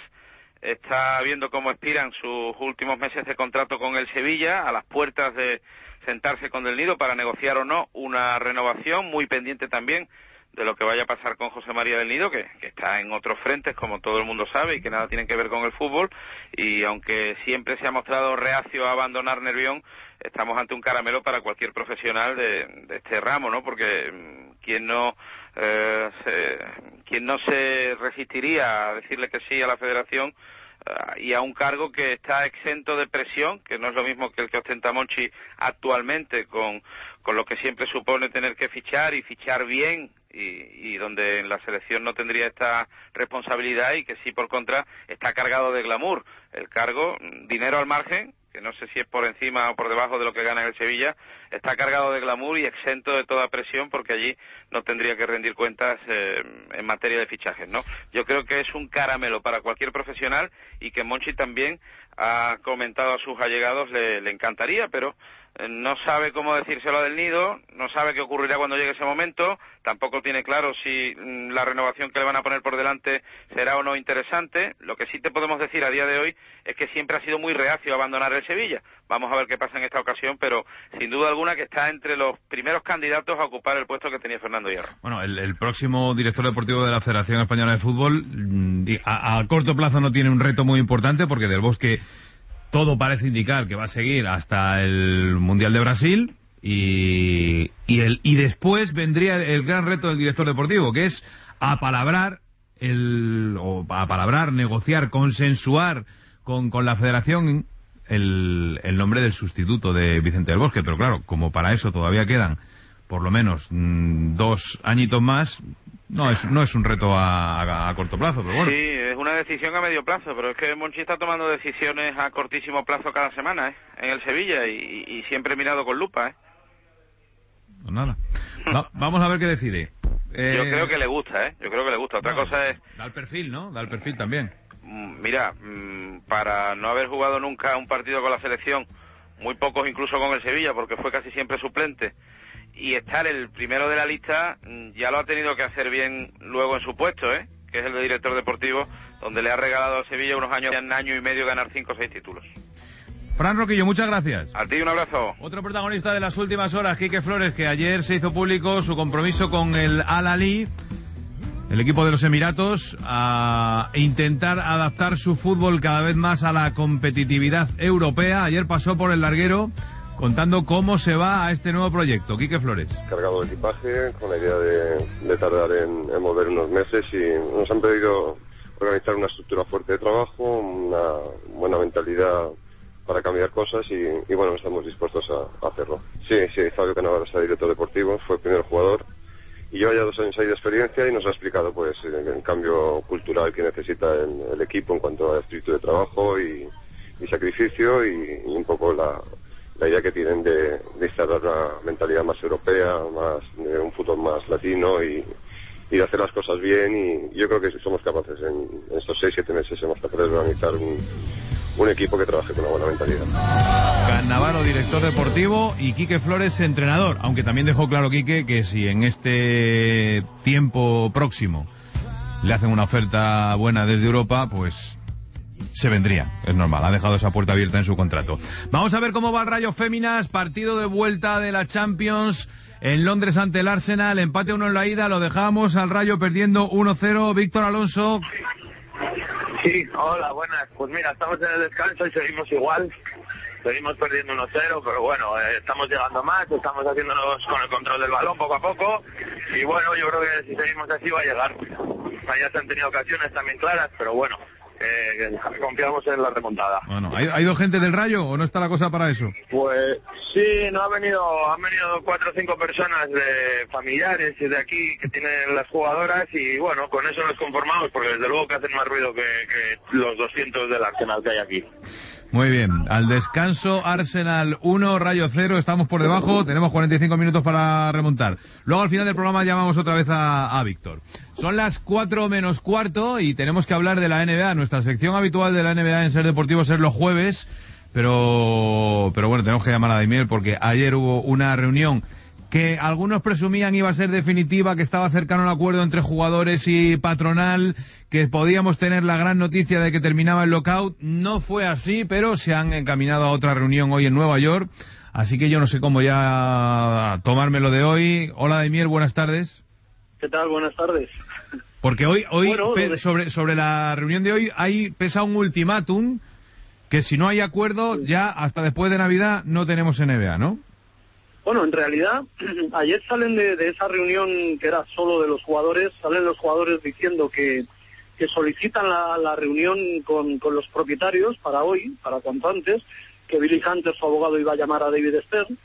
está viendo cómo expiran sus últimos meses de contrato con el Sevilla, a las puertas de sentarse con Del Nido para negociar o no una renovación, muy pendiente también de lo que vaya a pasar con José María Del Nido, que, que está en otros frentes, como todo el mundo sabe, y que nada tienen que ver con el fútbol, y aunque siempre se ha mostrado reacio a abandonar Nervión, estamos ante un caramelo para cualquier profesional de, de este ramo, ¿no? Porque mmm, quien no eh, se, quien no se resistiría a decirle que sí a la Federación uh, y a un cargo que está exento de presión, que no es lo mismo que el que ostenta Monchi actualmente, con, con lo que siempre supone tener que fichar y fichar bien, Y, y donde en la selección no tendría esta responsabilidad, y que sí, por contra, está cargado de glamour. El cargo, dinero al margen, que no sé si es por encima o por debajo de lo que gana en el Sevilla, está cargado de glamour y exento de toda presión, porque allí no tendría que rendir cuentas eh, en materia de fichajes, ¿no? Yo creo que es un caramelo para cualquier profesional, y que Monchi también ha comentado a sus allegados le, le encantaría, pero no sabe cómo decírselo a Del Nido, no sabe qué ocurrirá cuando llegue ese momento, tampoco tiene claro si mm, la renovación que le van a poner por delante será o no interesante. Lo que sí te podemos decir a día de hoy es que siempre ha sido muy reacio a abandonar el Sevilla. Vamos a ver qué pasa en esta ocasión, pero sin duda alguna que está entre los primeros candidatos a ocupar el puesto que tenía Fernando Hierro. Bueno, el, el próximo director deportivo de la Federación Española de Fútbol a, a corto plazo no tiene un reto muy importante, porque Del Bosque todo parece indicar que va a seguir hasta el Mundial de Brasil, y, y, el, y después vendría el gran reto del director deportivo, que es apalabrar, el, o apalabrar, negociar, consensuar con, con la Federación el, el nombre del sustituto de Vicente del Bosque. Pero claro, como para eso todavía quedan por lo menos mmm, dos añitos más, no es no es un reto a, a, a corto plazo, pero bueno. Sí, es una decisión a medio plazo, pero es que Monchi está tomando decisiones a cortísimo plazo cada semana, ¿eh? En el Sevilla, y, y siempre mirado con lupa, ¿eh? Pues nada. Va, vamos a ver qué decide. Eh... Yo creo que le gusta, ¿eh? Yo creo que le gusta. Otra no, cosa es... Da el perfil, ¿no? Da el perfil también. Mira, para no haber jugado nunca un partido con la selección, muy pocos incluso con el Sevilla, porque fue casi siempre suplente, y estar el primero de la lista, ya lo ha tenido que hacer bien luego en su puesto, ¿eh? Que es el de director deportivo, donde le ha regalado a Sevilla unos años, en año y medio, ganar cinco o seis títulos. Fran Roquillo, muchas gracias. A ti un abrazo. Otro protagonista de las últimas horas, Quique Flores, que ayer se hizo público su compromiso con el Al-Ahly, el equipo de los Emiratos, a intentar adaptar su fútbol cada vez más a la competitividad europea. Ayer pasó por el larguero contando cómo se va a este nuevo proyecto. Quique Flores. Cargado de equipaje, con la idea de, de tardar en, en mover unos meses, y nos han pedido organizar una estructura fuerte de trabajo, una buena mentalidad para cambiar cosas, y, y bueno, estamos dispuestos a, a hacerlo. Sí, sí, Fabio Cannavaro es director deportivo, fue el primer jugador, y lleva ya dos años ahí de experiencia y nos ha explicado pues el cambio cultural que necesita el, el equipo en cuanto a espíritu de trabajo y, y sacrificio y, y un poco la, la idea que tienen de, de instalar una mentalidad más europea, más de un fútbol más latino y, y de hacer las cosas bien, y yo creo que si somos capaces en, en estos seis siete meses somos capaces de organizar un, un equipo que trabaje con una buena mentalidad. Cannavaro, director deportivo, y Quique Flores, entrenador, aunque también dejó claro Quique que si en este tiempo próximo le hacen una oferta buena desde Europa, pues se vendría, es normal, ha dejado esa puerta abierta en su contrato. Vamos a ver cómo va el Rayo Féminas, partido de vuelta de la Champions en Londres ante el Arsenal, empate uno en la ida, lo dejamos al Rayo perdiendo uno cero. Víctor Alonso. Sí, hola, buenas. Pues mira, estamos en el descanso y seguimos igual. Seguimos perdiendo uno cero, pero bueno, eh, estamos llegando más, estamos haciéndonos con el control del balón poco a poco. Y bueno, yo creo que si seguimos así va a llegar. Ya se han tenido ocasiones también claras, pero bueno, eh, confiamos en la remontada. Bueno, ¿ha, ¿ha ido gente del Rayo o no está la cosa para eso? Pues sí, no ha venido, han venido cuatro o cinco personas de familiares y de aquí que tienen las jugadoras y bueno, con eso nos conformamos porque desde luego que hacen más ruido que, que los doscientos del Arsenal que hay aquí. Muy bien, al descanso Arsenal uno, Rayo cero, estamos por debajo, tenemos cuarenta y cinco minutos para remontar. Luego al final del programa llamamos otra vez a, a Víctor. Son las cuatro menos cuarto y tenemos que hablar de la N B A. Nuestra sección habitual de la N B A en Ser Deportivos es los jueves, pero pero bueno, tenemos que llamar a Daimiel porque ayer hubo una reunión que algunos presumían iba a ser definitiva, que estaba cercano al acuerdo entre jugadores y patronal, que podíamos tener la gran noticia de que terminaba el lockout. No fue así, pero se han encaminado a otra reunión hoy en Nueva York, así que yo no sé cómo ya tomármelo de hoy. Hola Daimiel, buenas tardes. ¿Qué tal? Buenas tardes. Porque hoy, hoy bueno, pe- sobre, sobre la reunión de hoy hay pesa un ultimátum que si no hay acuerdo ya hasta después de Navidad no tenemos N B A, ¿no? Bueno, en realidad, ayer salen de, de esa reunión que era solo de los jugadores, salen los jugadores diciendo que, que solicitan la, la reunión con, con los propietarios para hoy, para cuanto antes, que Billy Hunter, su abogado, iba a llamar a David Stern.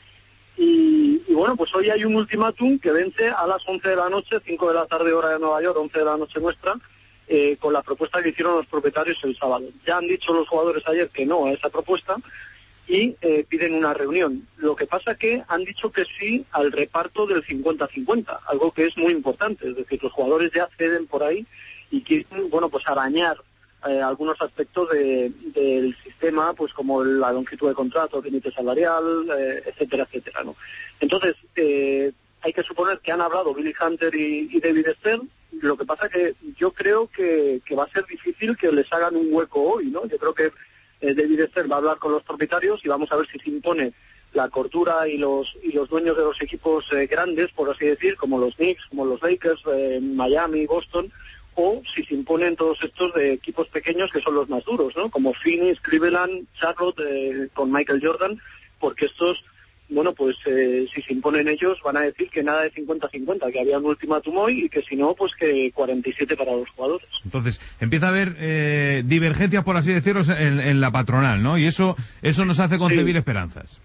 Y, y bueno, pues hoy hay un ultimátum que vence a las once de la noche, cinco de la tarde hora de Nueva York, once de la noche nuestra, eh, con la propuesta que hicieron los propietarios el sábado. Ya han dicho los jugadores ayer que no a esa propuesta, y eh, piden una reunión. Lo que pasa que han dicho que sí al reparto del cincuenta cincuenta, algo que es muy importante, es decir, los jugadores ya ceden por ahí y quieren, bueno, pues arañar eh, algunos aspectos de, del sistema, pues como la longitud de contrato, límite salarial, eh, etcétera, etcétera, ¿no? Entonces, eh, hay que suponer que han hablado Billy Hunter y, y David Stern. Lo que pasa que yo creo que, que va a ser difícil que les hagan un hueco hoy, ¿no? Yo creo que Eh, David Stern va a hablar con los propietarios y vamos a ver si se impone la cordura y los y los dueños de los equipos eh, grandes, por así decir, como los Knicks, como los Lakers, eh, Miami, Boston, o si se imponen todos estos de equipos pequeños que son los más duros, ¿no? Como Phoenix, Cleveland, Charlotte, eh, con Michael Jordan, porque estos, bueno, pues eh, si se imponen ellos van a decir que nada de cincuenta cincuenta, que había un ultimátum hoy y que si no, pues que cuarenta y siete para los jugadores. Entonces, empieza a haber eh, divergencias, por así decirlo, en, en la patronal, ¿no? Y eso eso nos hace concebir sí. esperanzas.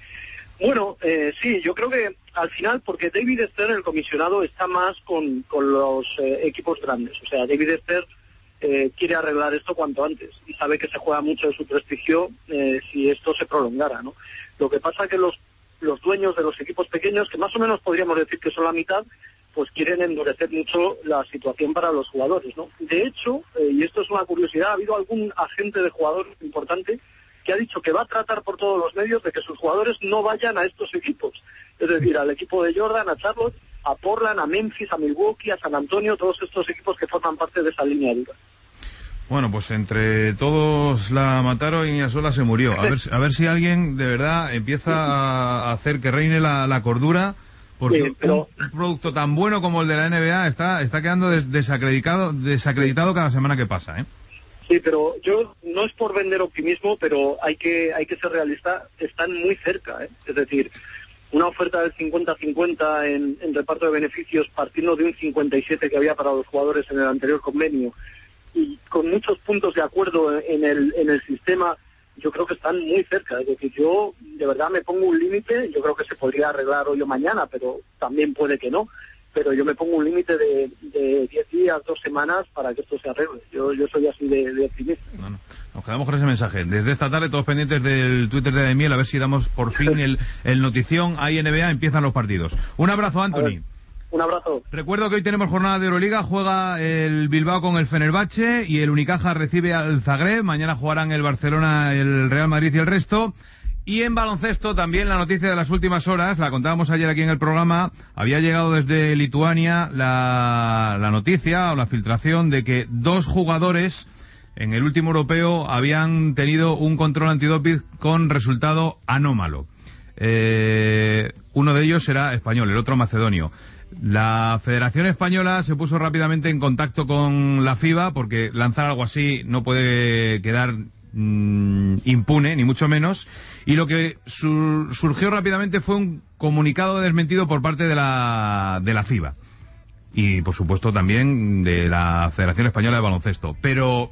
Bueno, eh, sí, yo creo que al final, porque David Stern, el comisionado, está más con, con los eh, equipos grandes. O sea, David Stern eh, quiere arreglar esto cuanto antes y sabe que se juega mucho de su prestigio eh, si esto se prolongara, ¿no? Lo que pasa es que los, los dueños de los equipos pequeños, que más o menos podríamos decir que son la mitad, pues quieren endurecer mucho la situación para los jugadores, ¿no? De hecho, eh, y esto es una curiosidad, ha habido algún agente de jugadores importante que ha dicho que va a tratar por todos los medios de que sus jugadores no vayan a estos equipos. Es decir, al equipo de Jordan, a Charlotte, a Portland, a Memphis, a Milwaukee, a San Antonio, todos estos equipos que forman parte de esa línea dura. Bueno, pues entre todos la mataron y a sola se murió. A ver, a ver si alguien de verdad empieza a hacer que reine la, la cordura, porque sí, pero... un producto tan bueno como el de la N B A está está quedando des, desacreditado desacreditado cada semana que pasa, ¿eh? Sí, pero yo no es por vender optimismo, pero hay que hay que ser realista. Están muy cerca, ¿eh? Es decir, una oferta del cincuenta cincuenta en, en reparto de beneficios partiendo de un cincuenta y siete que había para los jugadores en el anterior convenio, y con muchos puntos de acuerdo en el en el sistema, yo creo que están muy cerca. Es decir, yo de verdad me pongo un límite, yo creo que se podría arreglar hoy o mañana, pero también puede que no. pero yo me pongo un límite de, de diez días, dos semanas para que esto se arregle. Yo, yo soy así de, de optimista. Bueno, nos quedamos con ese mensaje. Desde esta tarde todos pendientes del Twitter de Miel, a ver si damos por fin el, el notición. Ahí N B A empiezan los partidos. Un abrazo, Anthony. Un abrazo. Recuerdo que hoy tenemos jornada de Euroliga, juega el Bilbao con el Fenerbahce y el Unicaja recibe al Zagreb. Mañana jugarán el Barcelona, el Real Madrid y el resto. Y en baloncesto también la noticia de las últimas horas, la contábamos ayer aquí en el programa, había llegado desde Lituania la, la noticia o la filtración de que dos jugadores en el último europeo habían tenido un control antidoping con resultado anómalo. Eh, uno de ellos era español, el otro macedonio. La Federación Española se puso rápidamente en contacto con la FIBA porque lanzar algo así no puede quedar mmm, impune, ni mucho menos, y lo que sur, surgió rápidamente fue un comunicado desmentido por parte de la, de la FIBA y por supuesto también de la Federación Española de Baloncesto. Pero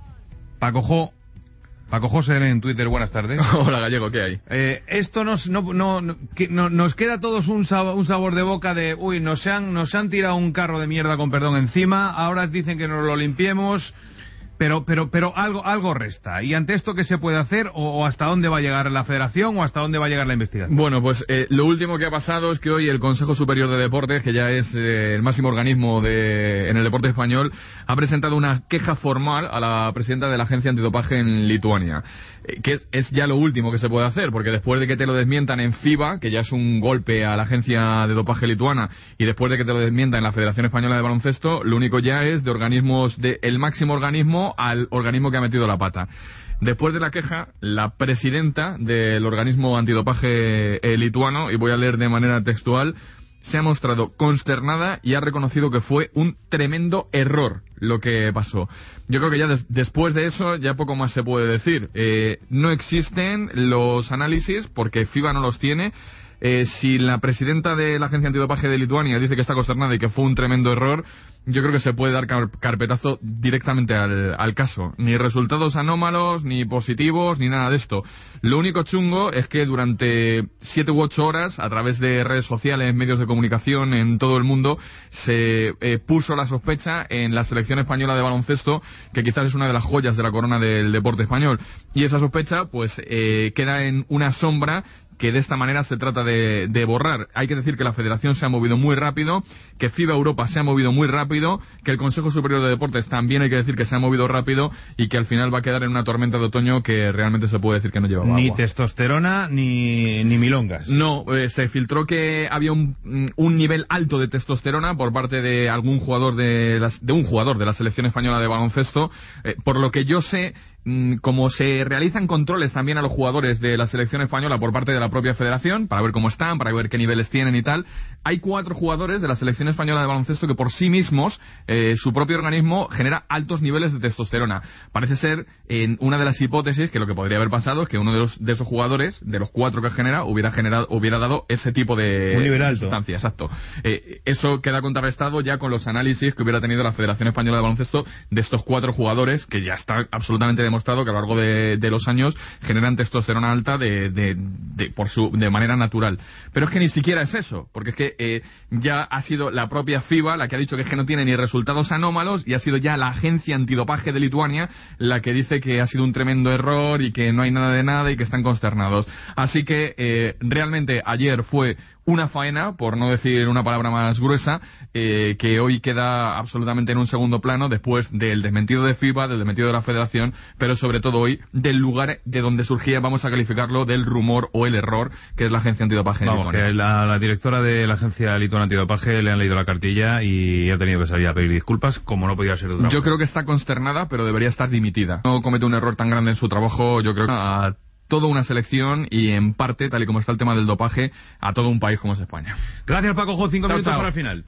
Paco Jo, Paco José en Twitter, buenas tardes. Hola Gallego, ¿qué hay? Eh, esto nos no, no, no, que, no, nos queda a todos un sabor, un sabor de boca de, uy, nos han, nos han tirado un carro de mierda, con perdón, encima, ahora dicen que nos lo limpiemos, pero pero pero algo algo resta. ¿Y ante esto qué se puede hacer o, o hasta dónde va a llegar la Federación o hasta dónde va a llegar la investigación? Bueno, pues eh, lo último que ha pasado es que hoy el Consejo Superior de Deportes, que ya es eh, el máximo organismo de, en el deporte español, ha presentado una queja formal a la presidenta de la Agencia Antidopaje en Lituania. Que es, es ya lo último que se puede hacer, porque después de que te lo desmientan en FIBA, que ya es un golpe a la agencia de dopaje lituana, y después de que te lo desmientan en la Federación Española de Baloncesto, lo único ya es de organismos, de el máximo organismo al organismo que ha metido la pata. Después de la queja, la presidenta del organismo antidopaje eh, lituano, y voy a leer de manera textual, se ha mostrado consternada y ha reconocido que fue un tremendo error lo que pasó. Yo creo que ya des después de eso ya poco más se puede decir. Eh, no existen los análisis porque FIBA no los tiene. Eh, si la presidenta de la Agencia Antidopaje de Lituania dice que está consternada y que fue un tremendo error, yo creo que se puede dar car carpetazo directamente al, al caso. Ni resultados anómalos, ni positivos, ni nada de esto. Lo único chungo es que durante siete u ocho horas, a través de redes sociales, medios de comunicación en todo el mundo, se eh, puso la sospecha en la selección española de baloncesto, que quizás es una de las joyas de la corona del deporte español. Y esa sospecha, pues, eh, queda en una sombra que de esta manera se trata de, de borrar. Hay que decir que la Federación se ha movido muy rápido, que FIBA Europa se ha movido muy rápido, que el Consejo Superior de Deportes también hay que decir que se ha movido rápido y que al final va a quedar en una tormenta de otoño que realmente se puede decir que no llevaba agua. Ni testosterona ni, ni milongas. No, eh, se filtró que había un, un nivel alto de testosterona por parte de algún jugador de, las, de un jugador de la selección española de baloncesto. Eh, por lo que yo sé, como se realizan controles también a los jugadores de la selección española por parte de la propia federación, para ver cómo están, para ver qué niveles tienen y tal, hay cuatro jugadores de la selección española de baloncesto que por sí mismos, eh, su propio organismo genera altos niveles de testosterona. Parece ser, en una de las hipótesis, que lo que podría haber pasado es que uno de, los, de esos jugadores, de los cuatro que genera, hubiera generado, hubiera dado ese tipo de un nivel alto. Sustancia, exacto. Eh, eso queda contrarrestado ya con los análisis que hubiera tenido la Federación Española de Baloncesto de estos cuatro jugadores, que ya está absolutamente demostrado demostrado que a lo largo de, de los años generan testosterona alta de, de, de, por su, de manera natural. Pero es que ni siquiera es eso, porque es que eh, ya ha sido la propia FIBA la que ha dicho que es que no tiene ni resultados anómalos, y ha sido ya la agencia antidopaje de Lituania la que dice que ha sido un tremendo error y que no hay nada de nada y que están consternados. Así que eh, realmente ayer fue una faena, por no decir una palabra más gruesa, eh, que hoy queda absolutamente en un segundo plano después del desmentido de FIBA, del desmentido de la Federación, pero sobre todo hoy del lugar de donde surgía, vamos a calificarlo, del rumor o el error, que es la agencia antidopaje. Vamos, que la, la directora de la agencia lituana antidopaje le han leído la cartilla y ha tenido que salir a pedir disculpas, como no podía ser de otra Yo manera. creo que está consternada, pero debería estar dimitida. No comete un error tan grande en su trabajo, yo creo que a toda una selección y en parte, tal y como está el tema del dopaje, a todo un país como es España. Gracias, Paco Jo. Cinco chao, minutos chao. para el final.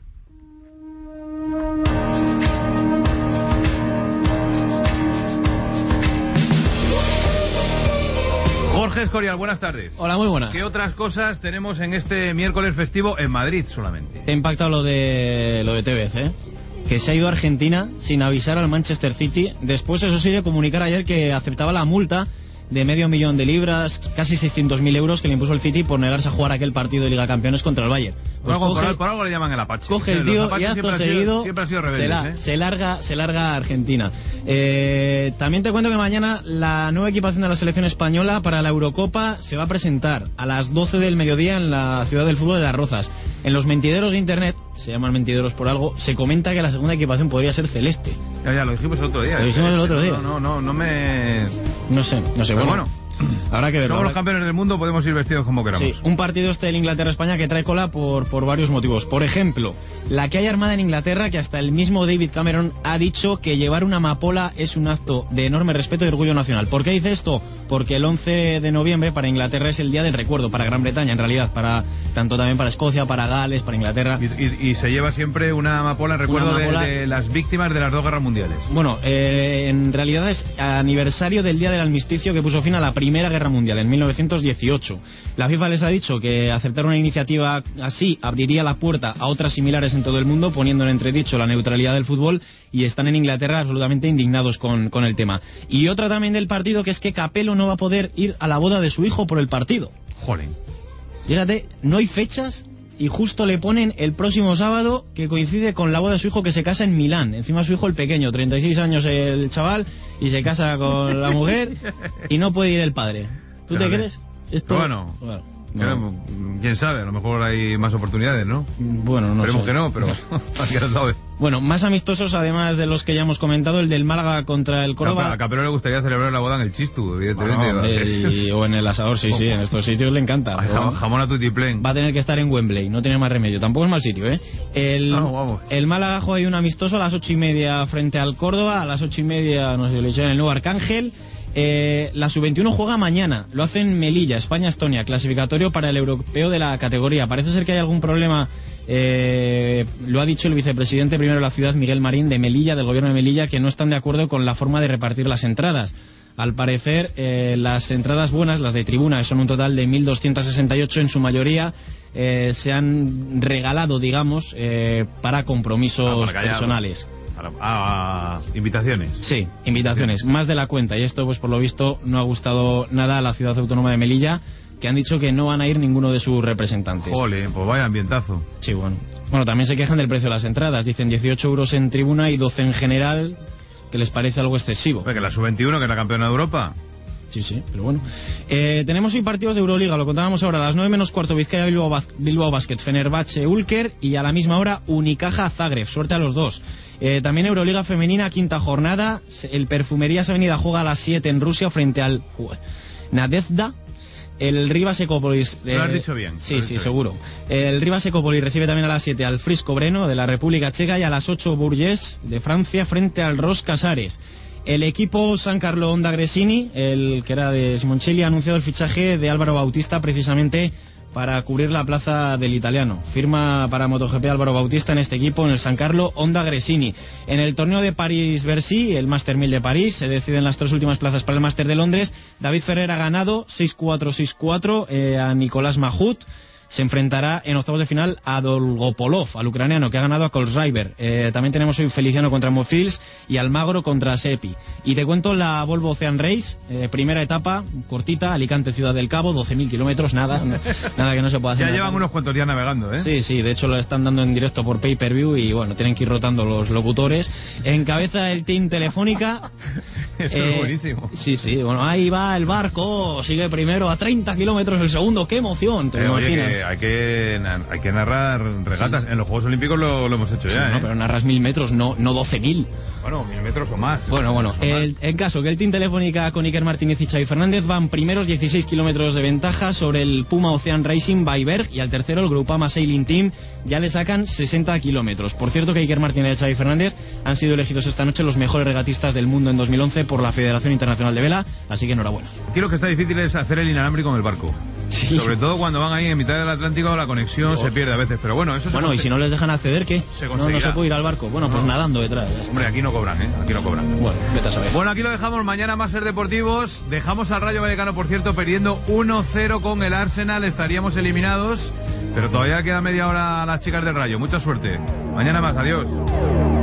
Jorge Escorial, buenas tardes. Hola, muy buenas. ¿Qué otras cosas tenemos en este miércoles festivo en Madrid solamente? Te ha impactado lo de lo de T V C, que se ha ido a Argentina sin avisar al Manchester City. Después, eso sí, de comunicar ayer que aceptaba la multa de medio millón de libras, casi seiscientos mil euros que le impuso el City por negarse a jugar aquel partido de Liga de Campeones contra el Bayern. Pues Pues por, coge, algo, por algo le llaman el Apache. coge el Los tío Apaches y acto siempre han seguido sido, siempre han sido rebeldes, se, la- ¿eh? se larga se larga a Argentina. Eh, también te cuento que mañana la nueva equipación de la selección española para la Eurocopa se va a presentar a las doce del mediodía en la ciudad del fútbol de Las Rozas. En los mentideros de internet, se llaman mentideros por algo, se comenta que la segunda equipación podría ser celeste. Ya, ya, lo dijimos el otro día. Lo dijimos el otro día. No, no, no, no me... No sé, no sé. Pero Bueno, bueno, habrá que verlo. somos los Habrá- campeones del mundo, podemos ir vestidos como queramos. Sí, un partido este del Inglaterra-España que trae cola por, por varios motivos. Por ejemplo, la que hay armada en Inglaterra, que hasta el mismo David Cameron ha dicho que llevar una amapola es un acto de enorme respeto y orgullo nacional. ¿Por qué dice esto? Porque el once de noviembre para Inglaterra es el día del recuerdo, para Gran Bretaña en realidad, para tanto también para Escocia, para Gales, para Inglaterra. Y, y- y se lleva siempre una amapola en recuerdo Una amapola- de, de las víctimas de las dos guerras mundiales. Bueno, eh, en realidad es aniversario del día del armisticio que puso fin a la Primera Guerra Mundial, en mil novecientos dieciocho. La FIFA les ha dicho que aceptar una iniciativa así abriría la puerta a otras similares en todo el mundo, poniendo en entredicho la neutralidad del fútbol, y están en Inglaterra absolutamente indignados con, con el tema. Y otra también del partido, que es que Capello no va a poder ir a la boda de su hijo por el partido. Joder. Fíjate, no hay fechas y justo le ponen el próximo sábado, que coincide con la boda de su hijo, que se casa en Milán. Encima su hijo el pequeño, treinta y seis años el chaval, y se casa con la mujer y no puede ir el padre. ¿Tú te Fíjate. crees? Esto... Bueno, Bueno, Pero, no. quién sabe, a lo mejor hay más oportunidades, ¿no? Bueno, no Esperemos sé. que no, pero quién lo sabe. Bueno, más amistosos, además de los que ya hemos comentado, el del Málaga contra el A Córdoba. Capello le gustaría celebrar la boda en el Chistu, evidentemente. Bueno, hombre, y- o en el asador, sí, sí, en estos sitios le encanta. Ay, Pero jam- jamón a tutiplén. va a tener que estar en Wembley, no tiene más remedio. Tampoco es mal sitio, ¿eh? El, No, vamos. el Málaga juega ahí un amistoso a las ocho y media frente al Córdoba, a las ocho y media, no sé si lo he dicho, en el Nuevo Arcángel. Eh, la sub veintiuno juega mañana, lo hace en Melilla, España-Estonia, clasificatorio para el europeo de la categoría. Parece ser que hay algún problema, eh, lo ha dicho el vicepresidente primero de la ciudad, Miguel Marín, de Melilla, del gobierno de Melilla, que no están de acuerdo con la forma de repartir las entradas. Al parecer, eh, las entradas buenas, las de tribuna, que son un total de mil doscientos sesenta y ocho, en su mayoría eh, se han regalado, digamos, eh, para compromisos Ah, para callar. personales. A, a- invitaciones. Sí, invitaciones, más de la cuenta, y esto pues por lo visto no ha gustado nada a la ciudad autónoma de Melilla, que han dicho que no van a ir ninguno de sus representantes. Jole, pues vaya ambientazo. Sí, bueno. Bueno, también se quejan del precio de las entradas, dicen dieciocho euros en tribuna y doce en general, que les parece algo excesivo. Oye, que la sub veintiuno, que es la campeona de Europa. Sí, sí, pero bueno. Eh, tenemos hoy partidos de Euroliga, lo contábamos ahora, a las nueve menos cuarto, Vizcaya Bilbao, Bas- Bilbao Basket, Fenerbahce Ulker, y a la misma hora Unicaja Zagreb. Suerte a los dos. Eh, también Euroliga femenina, quinta jornada. El Perfumerías Avenida juega a las siete en Rusia frente al Ue, Nadezhda. El Rivas Ecopolis... Lo has dicho bien, lo Sí, has sí, dicho seguro. El Rivas Ecopolis recibe también a las siete al Frisco Breno de la República Checa, y a las ocho Bourges de Francia frente al Ros Casares. El equipo San Carlo Onda Gresini, el que era de Simoncelli, ha anunciado el fichaje de Álvaro Bautista precisamente para cubrir la plaza del italiano. Firma para MotoGP Álvaro Bautista en este equipo, en el San Carlo Onda Gresini. En el torneo de París-Bercy, el Master mil de París, se deciden las tres últimas plazas para el Master de Londres. David Ferrer ha ganado seis cuatro seis cuatro eh, a Nicolás Mahut. Se enfrentará en octavos de final a Dolgopolov, al ucraniano, que ha ganado a Kolsriver. Eh, también tenemos hoy Feliciano contra Mofils y Almagro contra Sepi. Y te cuento la Volvo Ocean Race, eh, primera etapa, cortita, Alicante, Ciudad del Cabo, doce mil kilómetros, nada, nada que no se pueda hacer. Ya llevan unos cuantos días navegando, ¿eh? Sí, sí, de hecho lo están dando en directo por pay-per-view y bueno, tienen que ir rotando los locutores. Encabeza el Team Telefónica. Eso Eh, es buenísimo. Sí, sí, bueno, ahí va el barco, sigue primero a treinta kilómetros el segundo, qué emoción, te Eh, lo oye, imaginas. que hay, que, na- hay que narrar regatas. En los Juegos Olímpicos lo, lo hemos hecho Sí, ya, no, ¿eh? pero narras mil metros, no, no doce mil. Bueno, mil metros o más. Bueno, bueno, Mil metros o el, el caso que el Team Telefónica con Iker Martínez y Xavi Fernández van primeros dieciséis kilómetros de ventaja sobre el Puma Ocean Racing by Berg, y al tercero el Groupama Sailing Team ya le sacan sesenta kilómetros. Por cierto que Iker Martínez y Xavi Fernández han sido elegidos esta noche los mejores regatistas del mundo en dos mil once por la Federación Internacional de Vela, así que enhorabuena. Aquí lo que está difícil es hacer el inalámbrico en el barco. Sí. Sobre todo cuando van ahí en mitad del Atlántico, la conexión Dios. se pierde a veces. Pero bueno, eso Bueno, se y si no les dejan acceder, ¿qué? Se no, no conseguirá. se puede ir al barco. Bueno, pues No. nadando detrás. ya está. Hombre, aquí no cobran, ¿eh? Aquí no cobran. Bueno, vete a saber. Bueno, aquí lo dejamos. Mañana más Ser Deportivos. Dejamos al Rayo Vallecano, por cierto, perdiendo uno cero con el Arsenal. Estaríamos eliminados. Pero todavía queda media hora a las chicas del Rayo. Mucha suerte. Mañana más. Adiós.